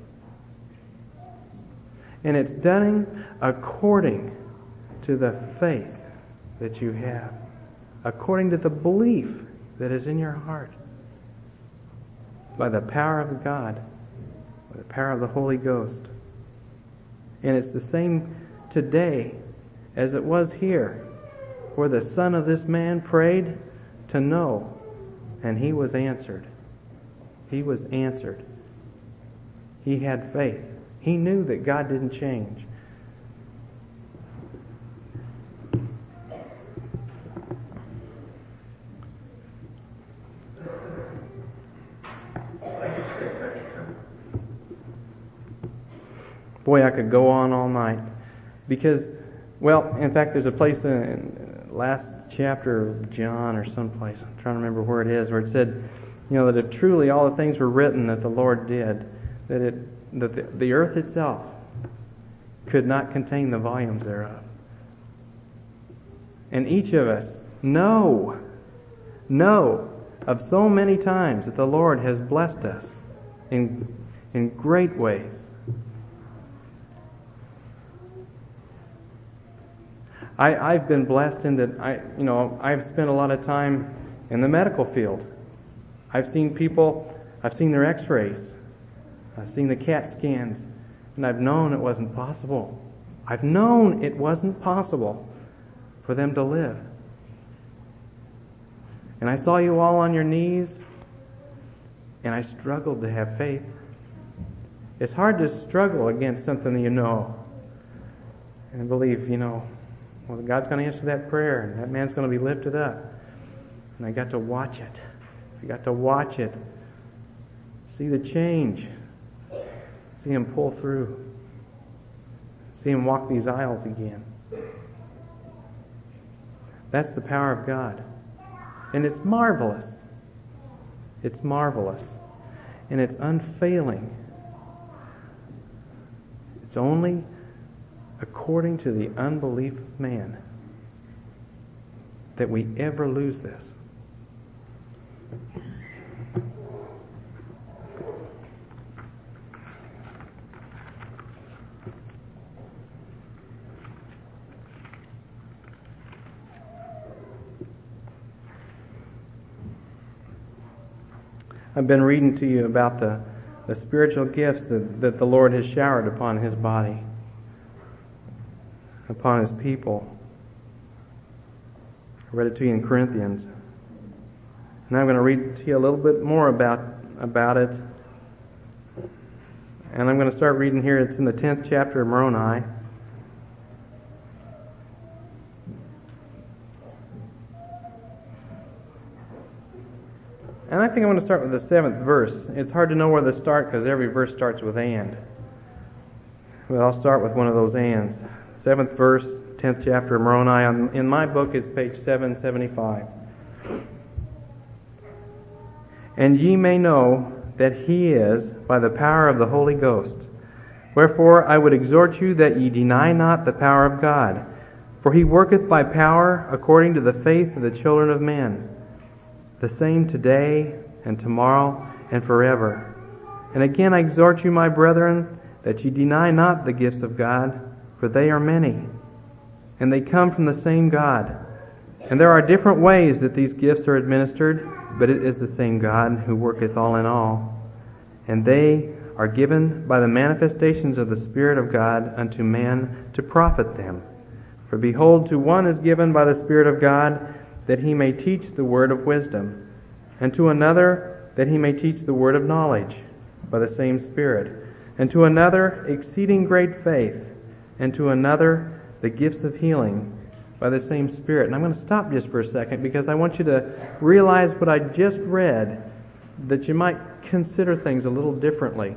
And it's done according to the faith that you have, according to the belief that is in your heart, by the power of God. by the power of the Holy Ghost. And it's the same today as it was here, where the son of this man prayed to know, and he was answered. He was answered. He had faith. He knew that God didn't change. Boy, I could go on all night. Because, well, in fact, there's a place in last chapter of John or someplace, I'm trying to remember where it is, where it said, that if truly all the things were written that the Lord did, that the earth itself could not contain the volumes thereof. And each of us know of so many times that the Lord has blessed us in great ways. I've been blessed in that I've spent a lot of time in the medical field. I've seen people, I've seen their x-rays, I've seen the CAT scans, and I've known it wasn't possible. I've known it wasn't possible for them to live. And I saw you all on your knees, and I struggled to have faith. It's hard to struggle against something that you know and believe, well, God's going to answer that prayer, and that man's going to be lifted up. And I got to watch it. I got to watch it. See the change. See him pull through. See him walk these aisles again. That's the power of God. And it's marvelous. It's marvelous. And it's unfailing. It's only according to the unbelief of man that we ever lose this. I've been reading to you about the spiritual gifts that the Lord has showered upon His body, upon His people. I read it to you in Corinthians. And I'm going to read to you a little bit more about it. And I'm going to start reading here. It's in the 10th chapter of Moroni. And I think I'm going to start with the 7th verse. It's hard to know where to start because every verse starts with and. But I'll start with one of those ands. 7th verse, 10th chapter of Moroni. In my book, it's page 775. And ye may know that He is by the power of the Holy Ghost. Wherefore I would exhort you that ye deny not the power of God. For He worketh by power according to the faith of the children of men. The same today and tomorrow and forever. And again I exhort you, my brethren, that ye deny not the gifts of God, for they are many, and they come from the same God. And there are different ways that these gifts are administered, but it is the same God who worketh all in all. And they are given by the manifestations of the Spirit of God unto man to profit them. For behold, to one is given by the Spirit of God that he may teach the word of wisdom, and to another that he may teach the word of knowledge by the same Spirit, and to another exceeding great faith, and to another the gifts of healing by the same Spirit. And I'm going to stop just for a second because I want you to realize what I just read, that you might consider things a little differently.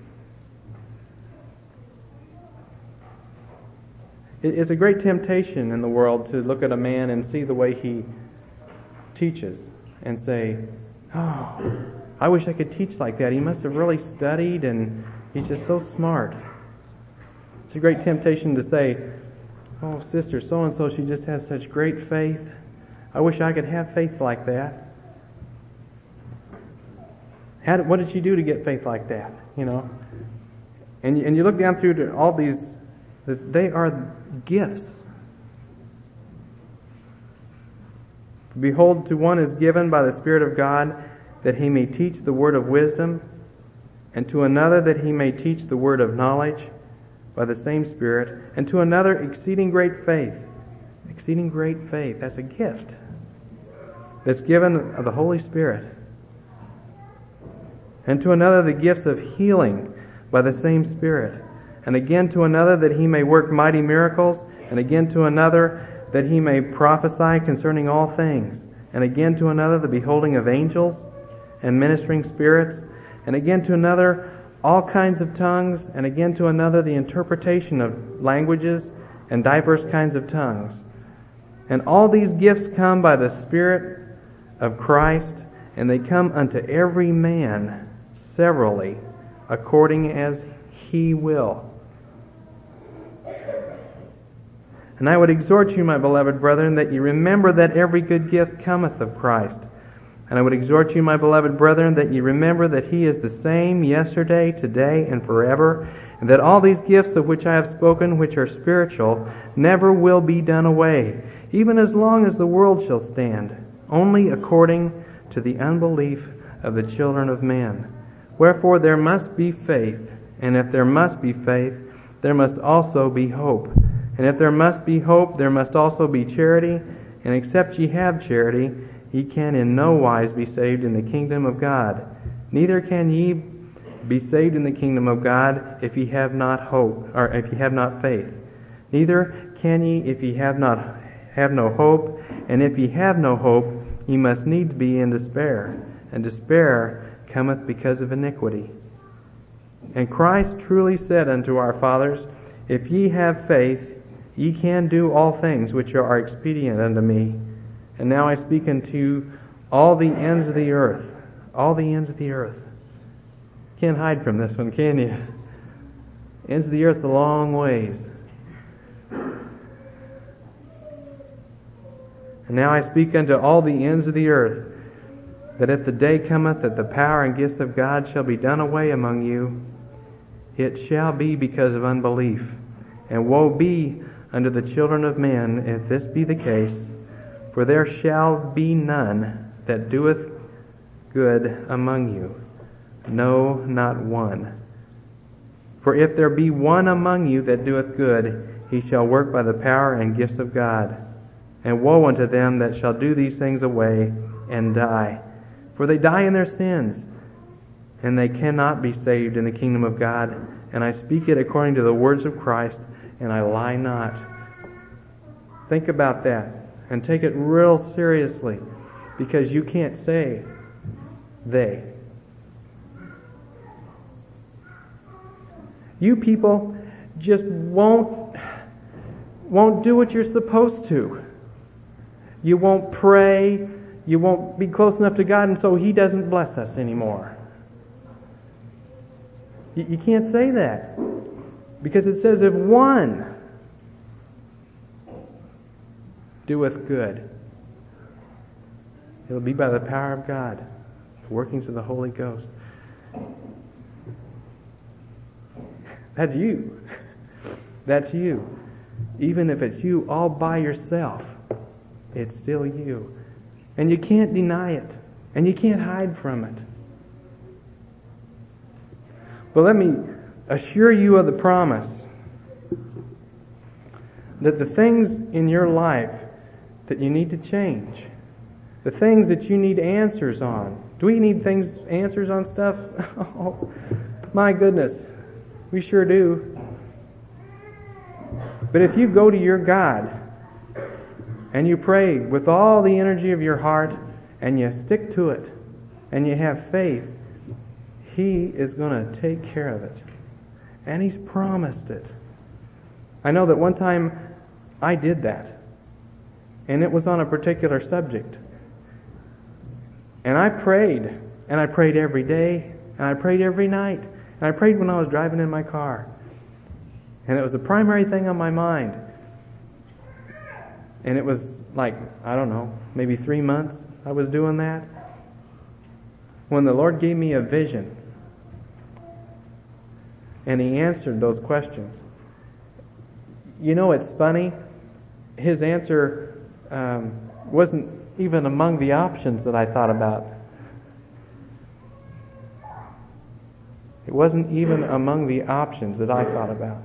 It's a great temptation in the world to look at a man and see the way he teaches and say, oh, I wish I could teach like that. He must have really studied and he's just so smart. It's a great temptation to say, oh, sister so-and-so, she just has such great faith. I wish I could have faith like that. What did she do to get faith like that? And you look down through all these, they are gifts. Behold, to one is given by the Spirit of God that he may teach the word of wisdom, and to another that he may teach the word of knowledge by the same Spirit, and to another exceeding great faith. Exceeding great faith, that's a gift that's given of the Holy Spirit. And to another the gifts of healing by the same Spirit, and again to another that he may work mighty miracles, and again to another that he may prophesy concerning all things, and again to another the beholding of angels and ministering spirits, and again to another all kinds of tongues, and again to another the interpretation of languages and diverse kinds of tongues. And all these gifts come by the Spirit of Christ, and they come unto every man severally, according as he will. And I would exhort you, my beloved brethren, that you remember that every good gift cometh of Christ. And I would exhort you, my beloved brethren, that you remember that he is the same yesterday, today, and forever, and that all these gifts of which I have spoken, which are spiritual, never will be done away, even as long as the world shall stand, only according to the unbelief of the children of men. Wherefore there must be faith, and if there must be faith, there must also be hope. And if there must be hope, there must also be charity, and except ye have charity, ye can in no wise be saved in the kingdom of God. Neither can ye be saved in the kingdom of God if ye have not hope, or if ye have not faith. Neither can ye if ye have no hope, and if ye have no hope, ye must needs be in despair, and despair cometh because of iniquity. And Christ truly said unto our fathers, If ye have faith, ye can do all things which are expedient unto me. And now I speak unto all the ends of the earth. All the ends of the earth. Can't hide from this one, can you? Ends of the earth's a long ways. And now I speak unto all the ends of the earth, that if the day cometh that the power and gifts of God shall be done away among you, it shall be because of unbelief. And woe be unto the children of men, if this be the case, for there shall be none that doeth good among you, no, not one. For if there be one among you that doeth good, he shall work by the power and gifts of God. And woe unto them that shall do these things away and die. For they die in their sins, and they cannot be saved in the kingdom of God. And I speak it according to the words of Christ, and I lie not. Think about that, and take it real seriously, because you can't say they. You people just won't do what you're supposed to. You won't pray. You won't be close enough to God, and so He doesn't bless us anymore. You can't say that. Because it says, if one doeth good, it will be by the power of God, the workings of the Holy Ghost. That's you. That's you. Even if it's you all by yourself, it's still you. And you can't deny it. And you can't hide from it. But let me assure you of the promise that the things in your life that you need to change, the things that you need answers on. Do we need answers on stuff? Oh, my goodness. We sure do. But if you go to your God and you pray with all the energy of your heart and you stick to it and you have faith, He is going to take care of it. And He's promised it. I know that one time I did that. And it was on a particular subject. And I prayed. And I prayed every day. And I prayed every night. And I prayed when I was driving in my car. And it was the primary thing on my mind. And it was like, I don't know, maybe 3 months I was doing that. When the Lord gave me a vision. And He answered those questions. You know, it's funny. His answer wasn't even among the options that I thought about. It wasn't even among the options that I thought about.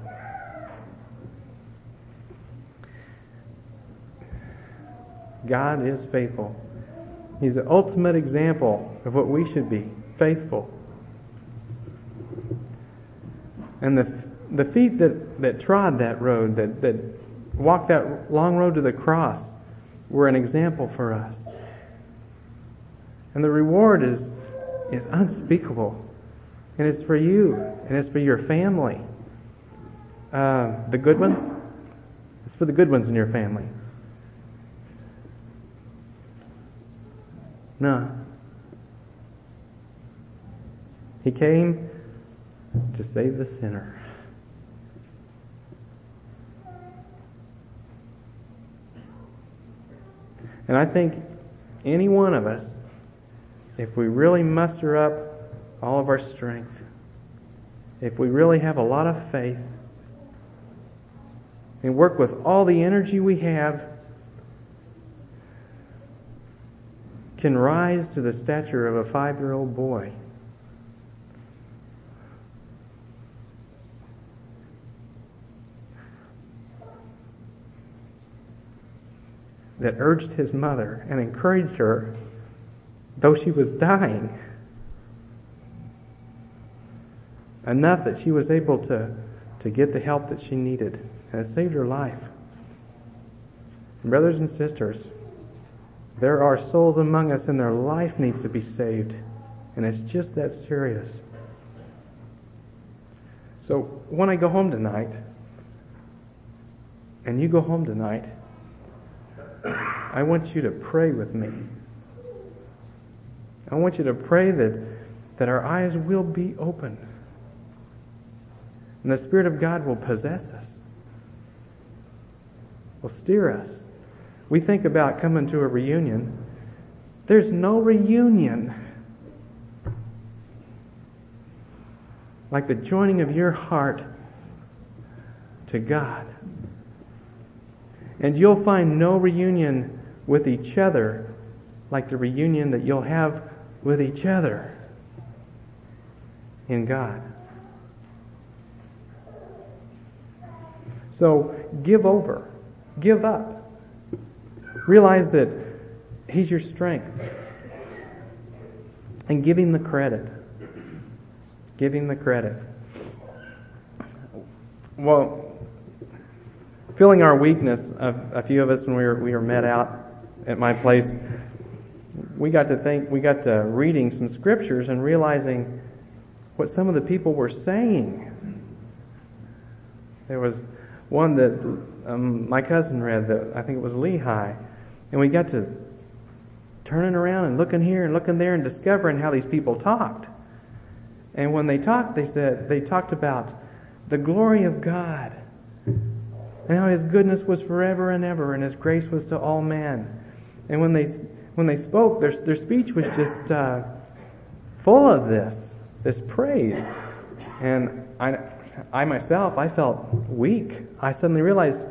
God is faithful. He's the ultimate example of what we should be, faithful. And the feet that trod that road, that walked that long road to the cross, were an example for us. And the reward is unspeakable. And it's for you, and it's for your family. The good ones, it's for the good ones in your family. No. He came to save the sinner. And I think any one of us, if we really muster up all of our strength, if we really have a lot of faith, and work with all the energy we have, can rise to the stature of a 5-year-old boy. That urged his mother and encouraged her, though she was dying, enough that she was able to get the help that she needed, and it saved her life. Brothers and sisters, there are souls among us and their life needs to be saved, and it's just that serious. So when I go home tonight, and you go home tonight, I want you to pray with me. I want you to pray that our eyes will be open, and the Spirit of God will possess us, will steer us. We think about coming to a reunion. There's no reunion like the joining of your heart to God. And you'll find no reunion with each other like the reunion that you'll have with each other in God. So give over. Give up. Realize that He's your strength. And give Him the credit. Give Him the credit. Well, feeling our weakness, a few of us when we were met out at my place, we got to reading some scriptures and realizing what some of the people were saying. There was one that my cousin read, that I think it was Lehi, and we got to turning around and looking here and looking there and discovering how these people talked. And when they talked, they talked about the glory of God and how His goodness was forever and ever, and His grace was to all men. And when they spoke, their speech was just full of this praise. And I myself, I felt weak. I suddenly realized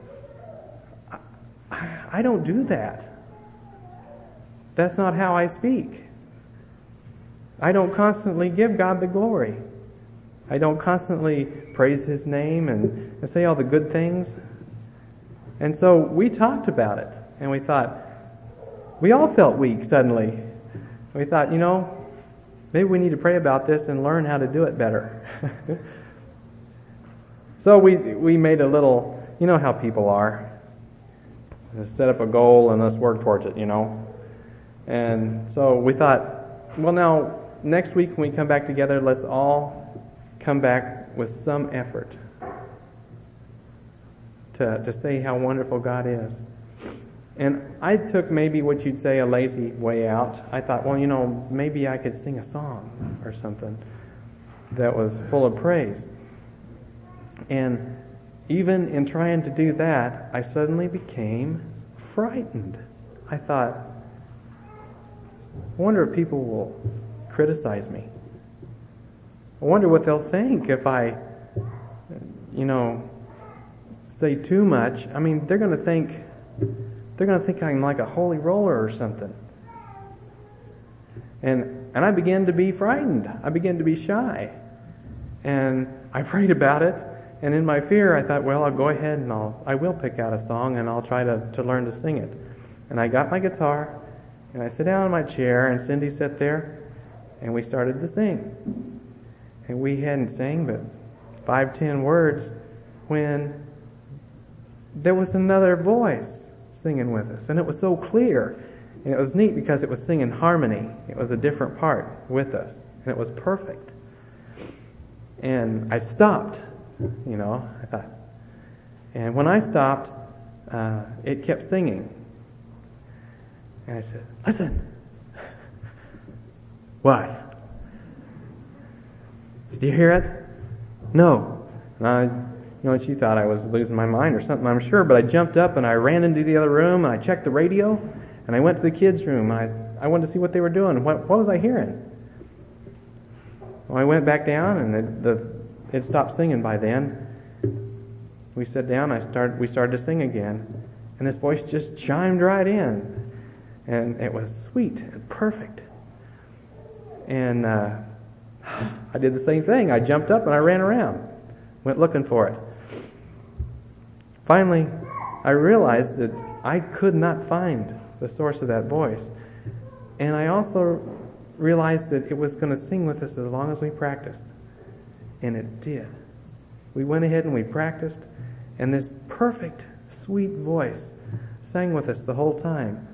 I don't do that. That's not how I speak. I don't constantly give God the glory. I don't constantly praise His name and say all the good things. And so we talked about it, and we thought, we all felt weak suddenly. We thought, maybe we need to pray about this and learn how to do it better. So we made a little, you know how people are. Let's set up a goal and let's work towards it, And so we thought, well, now, next week when we come back together, let's all come back with some effort to say how wonderful God is. And I took maybe what you'd say a lazy way out. I thought, well, maybe I could sing a song or something that was full of praise. And even in trying to do that, I suddenly became frightened. I thought, I wonder if people will criticize me. I wonder what they'll think if I, say too much. I mean, they're going to think I'm like a holy roller or something. And I began to be frightened. I began to be shy. And I prayed about it, and in my fear I thought, well, I'll go ahead and I will pick out a song and I'll try to learn to sing it. And I got my guitar, and I sat down in my chair, and Cindy sat there, and we started to sing. And we hadn't sang but 5-10 words when there was another voice singing with us. And it was so clear. And it was neat because it was singing harmony. It was a different part with us. And it was perfect. And I stopped, I thought. And when I stopped, it kept singing. And I said, listen. What? Did you hear it? No. And she thought I was losing my mind or something, I'm sure. But I jumped up and I ran into the other room and I checked the radio. And I went to the kids' room. I wanted to see what they were doing. What was I hearing? Well, I went back down, and it stopped singing by then. We sat down. We started to sing again, and this voice just chimed right in, and it was sweet and perfect. And I did the same thing. I jumped up and I ran around, went looking for it. Finally, I realized that I could not find the source of that voice. And I also realized that it was going to sing with us as long as we practiced. And it did. We went ahead and we practiced, and this perfect, sweet voice sang with us the whole time.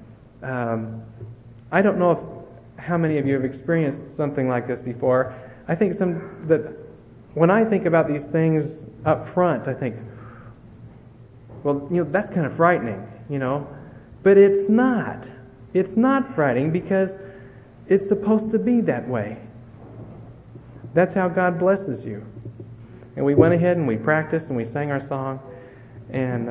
I don't know how many of you have experienced something like this before. I think that when I think about these things up front, I think, well, that's kind of frightening, But it's not. It's not frightening because it's supposed to be that way. That's how God blesses you. And we went ahead and we practiced and we sang our song. And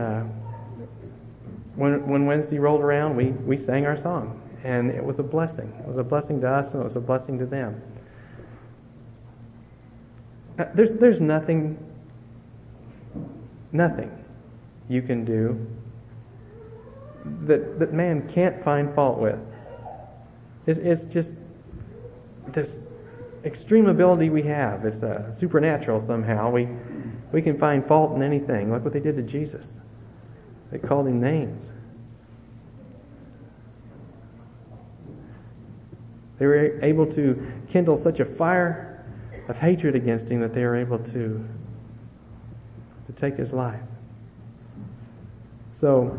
when Wednesday rolled around, we sang our song. And it was a blessing. It was a blessing to us, and it was a blessing to them. There's nothing you can do that man can't find fault with. It's just this extreme ability we have. It's supernatural somehow. We can find fault in anything. Look what they did to Jesus. They called him names. They were able to kindle such a fire of hatred against him that they were able to take his life. So,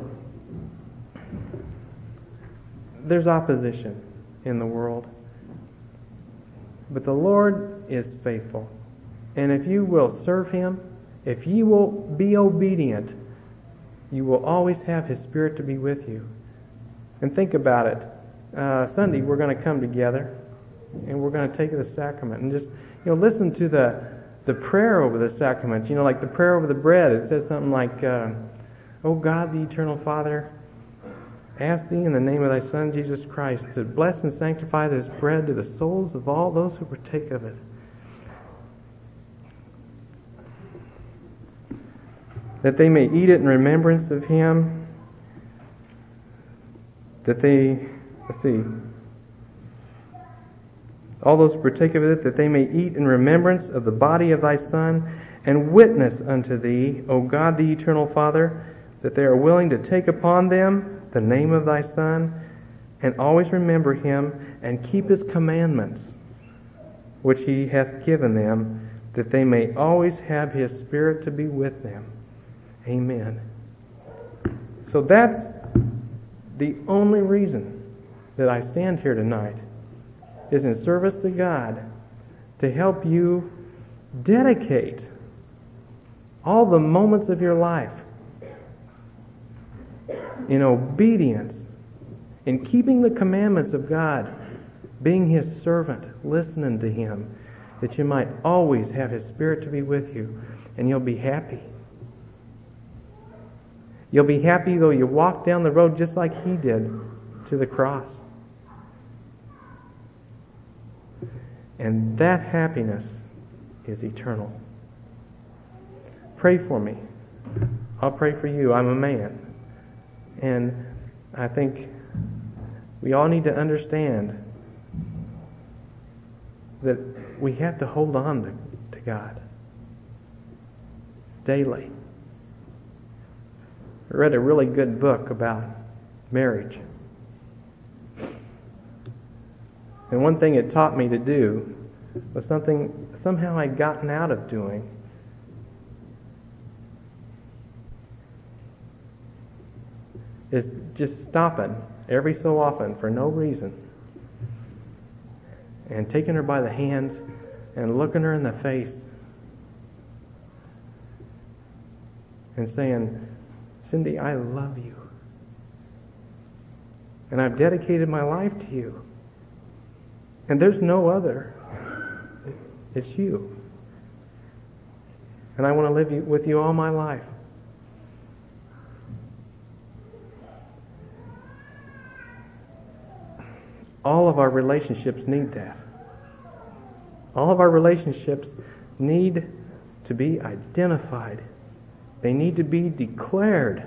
there's opposition in the world. But the Lord is faithful. And if you will serve Him, if you will be obedient, you will always have His Spirit to be with you. And think about it. Sunday we're going to come together and we're going to take the sacrament and just listen to the prayer over the sacrament. Like the prayer over the bread. It says something like, "O God, the eternal Father, ask thee in the name of thy Son, Jesus Christ, to bless and sanctify this bread to the souls of all those who partake of it. That they may eat it in remembrance of Him. All those who partake of it, that they may eat in remembrance of the body of thy Son, and witness unto thee, O God, the eternal Father, that they are willing to take upon them the name of thy Son, and always remember Him, and keep His commandments, which He hath given them, that they may always have His Spirit to be with them." Amen. So that's the only reason that I stand here tonight, is in service to God, to help you dedicate all the moments of your life in obedience, in keeping the commandments of God, being His servant, listening to Him, that you might always have His Spirit to be with you, and you'll be happy. You'll be happy though you walk down the road just like He did to the cross. And that happiness is eternal. Pray for me. I'll pray for you. I'm a man. And I think we all need to understand that we have to hold on to God. daily. I read a really good book about marriage. And one thing it taught me to do was something somehow I'd gotten out of doing. Is just stopping every so often for no reason and taking her by the hands and looking her in the face and saying, Cindy, I love you. And I've dedicated my life to you. And there's no other. It's you. And I want to live with you all my life. All of our relationships need that. All of our relationships need to be identified. They need to be declared.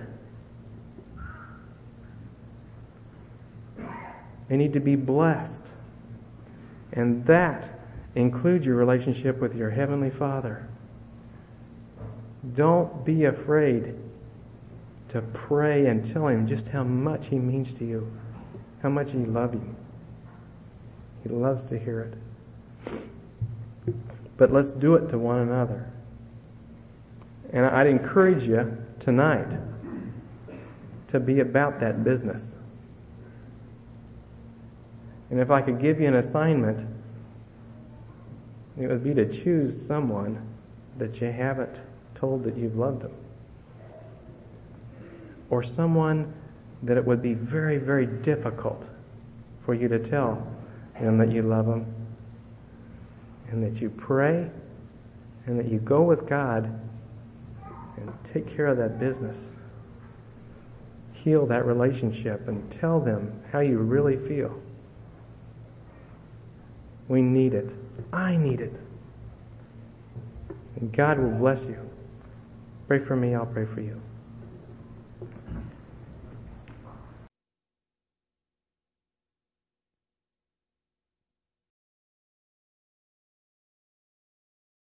They need to be blessed. And that includes your relationship with your Heavenly Father. Don't be afraid to pray and tell Him just how much He means to you, how much you love Him. He loves to hear it. But let's do it to one another. And I'd encourage you tonight to be about that business. And if I could give you an assignment, it would be to choose someone that you haven't told that you've loved them. Or someone that it would be very, very difficult for you to tell them that you love them, and that you pray, and that you go with God and take care of that business. Heal that relationship and tell them how you really feel. We need it. I need it. And God will bless you. Pray for me, I'll pray for you.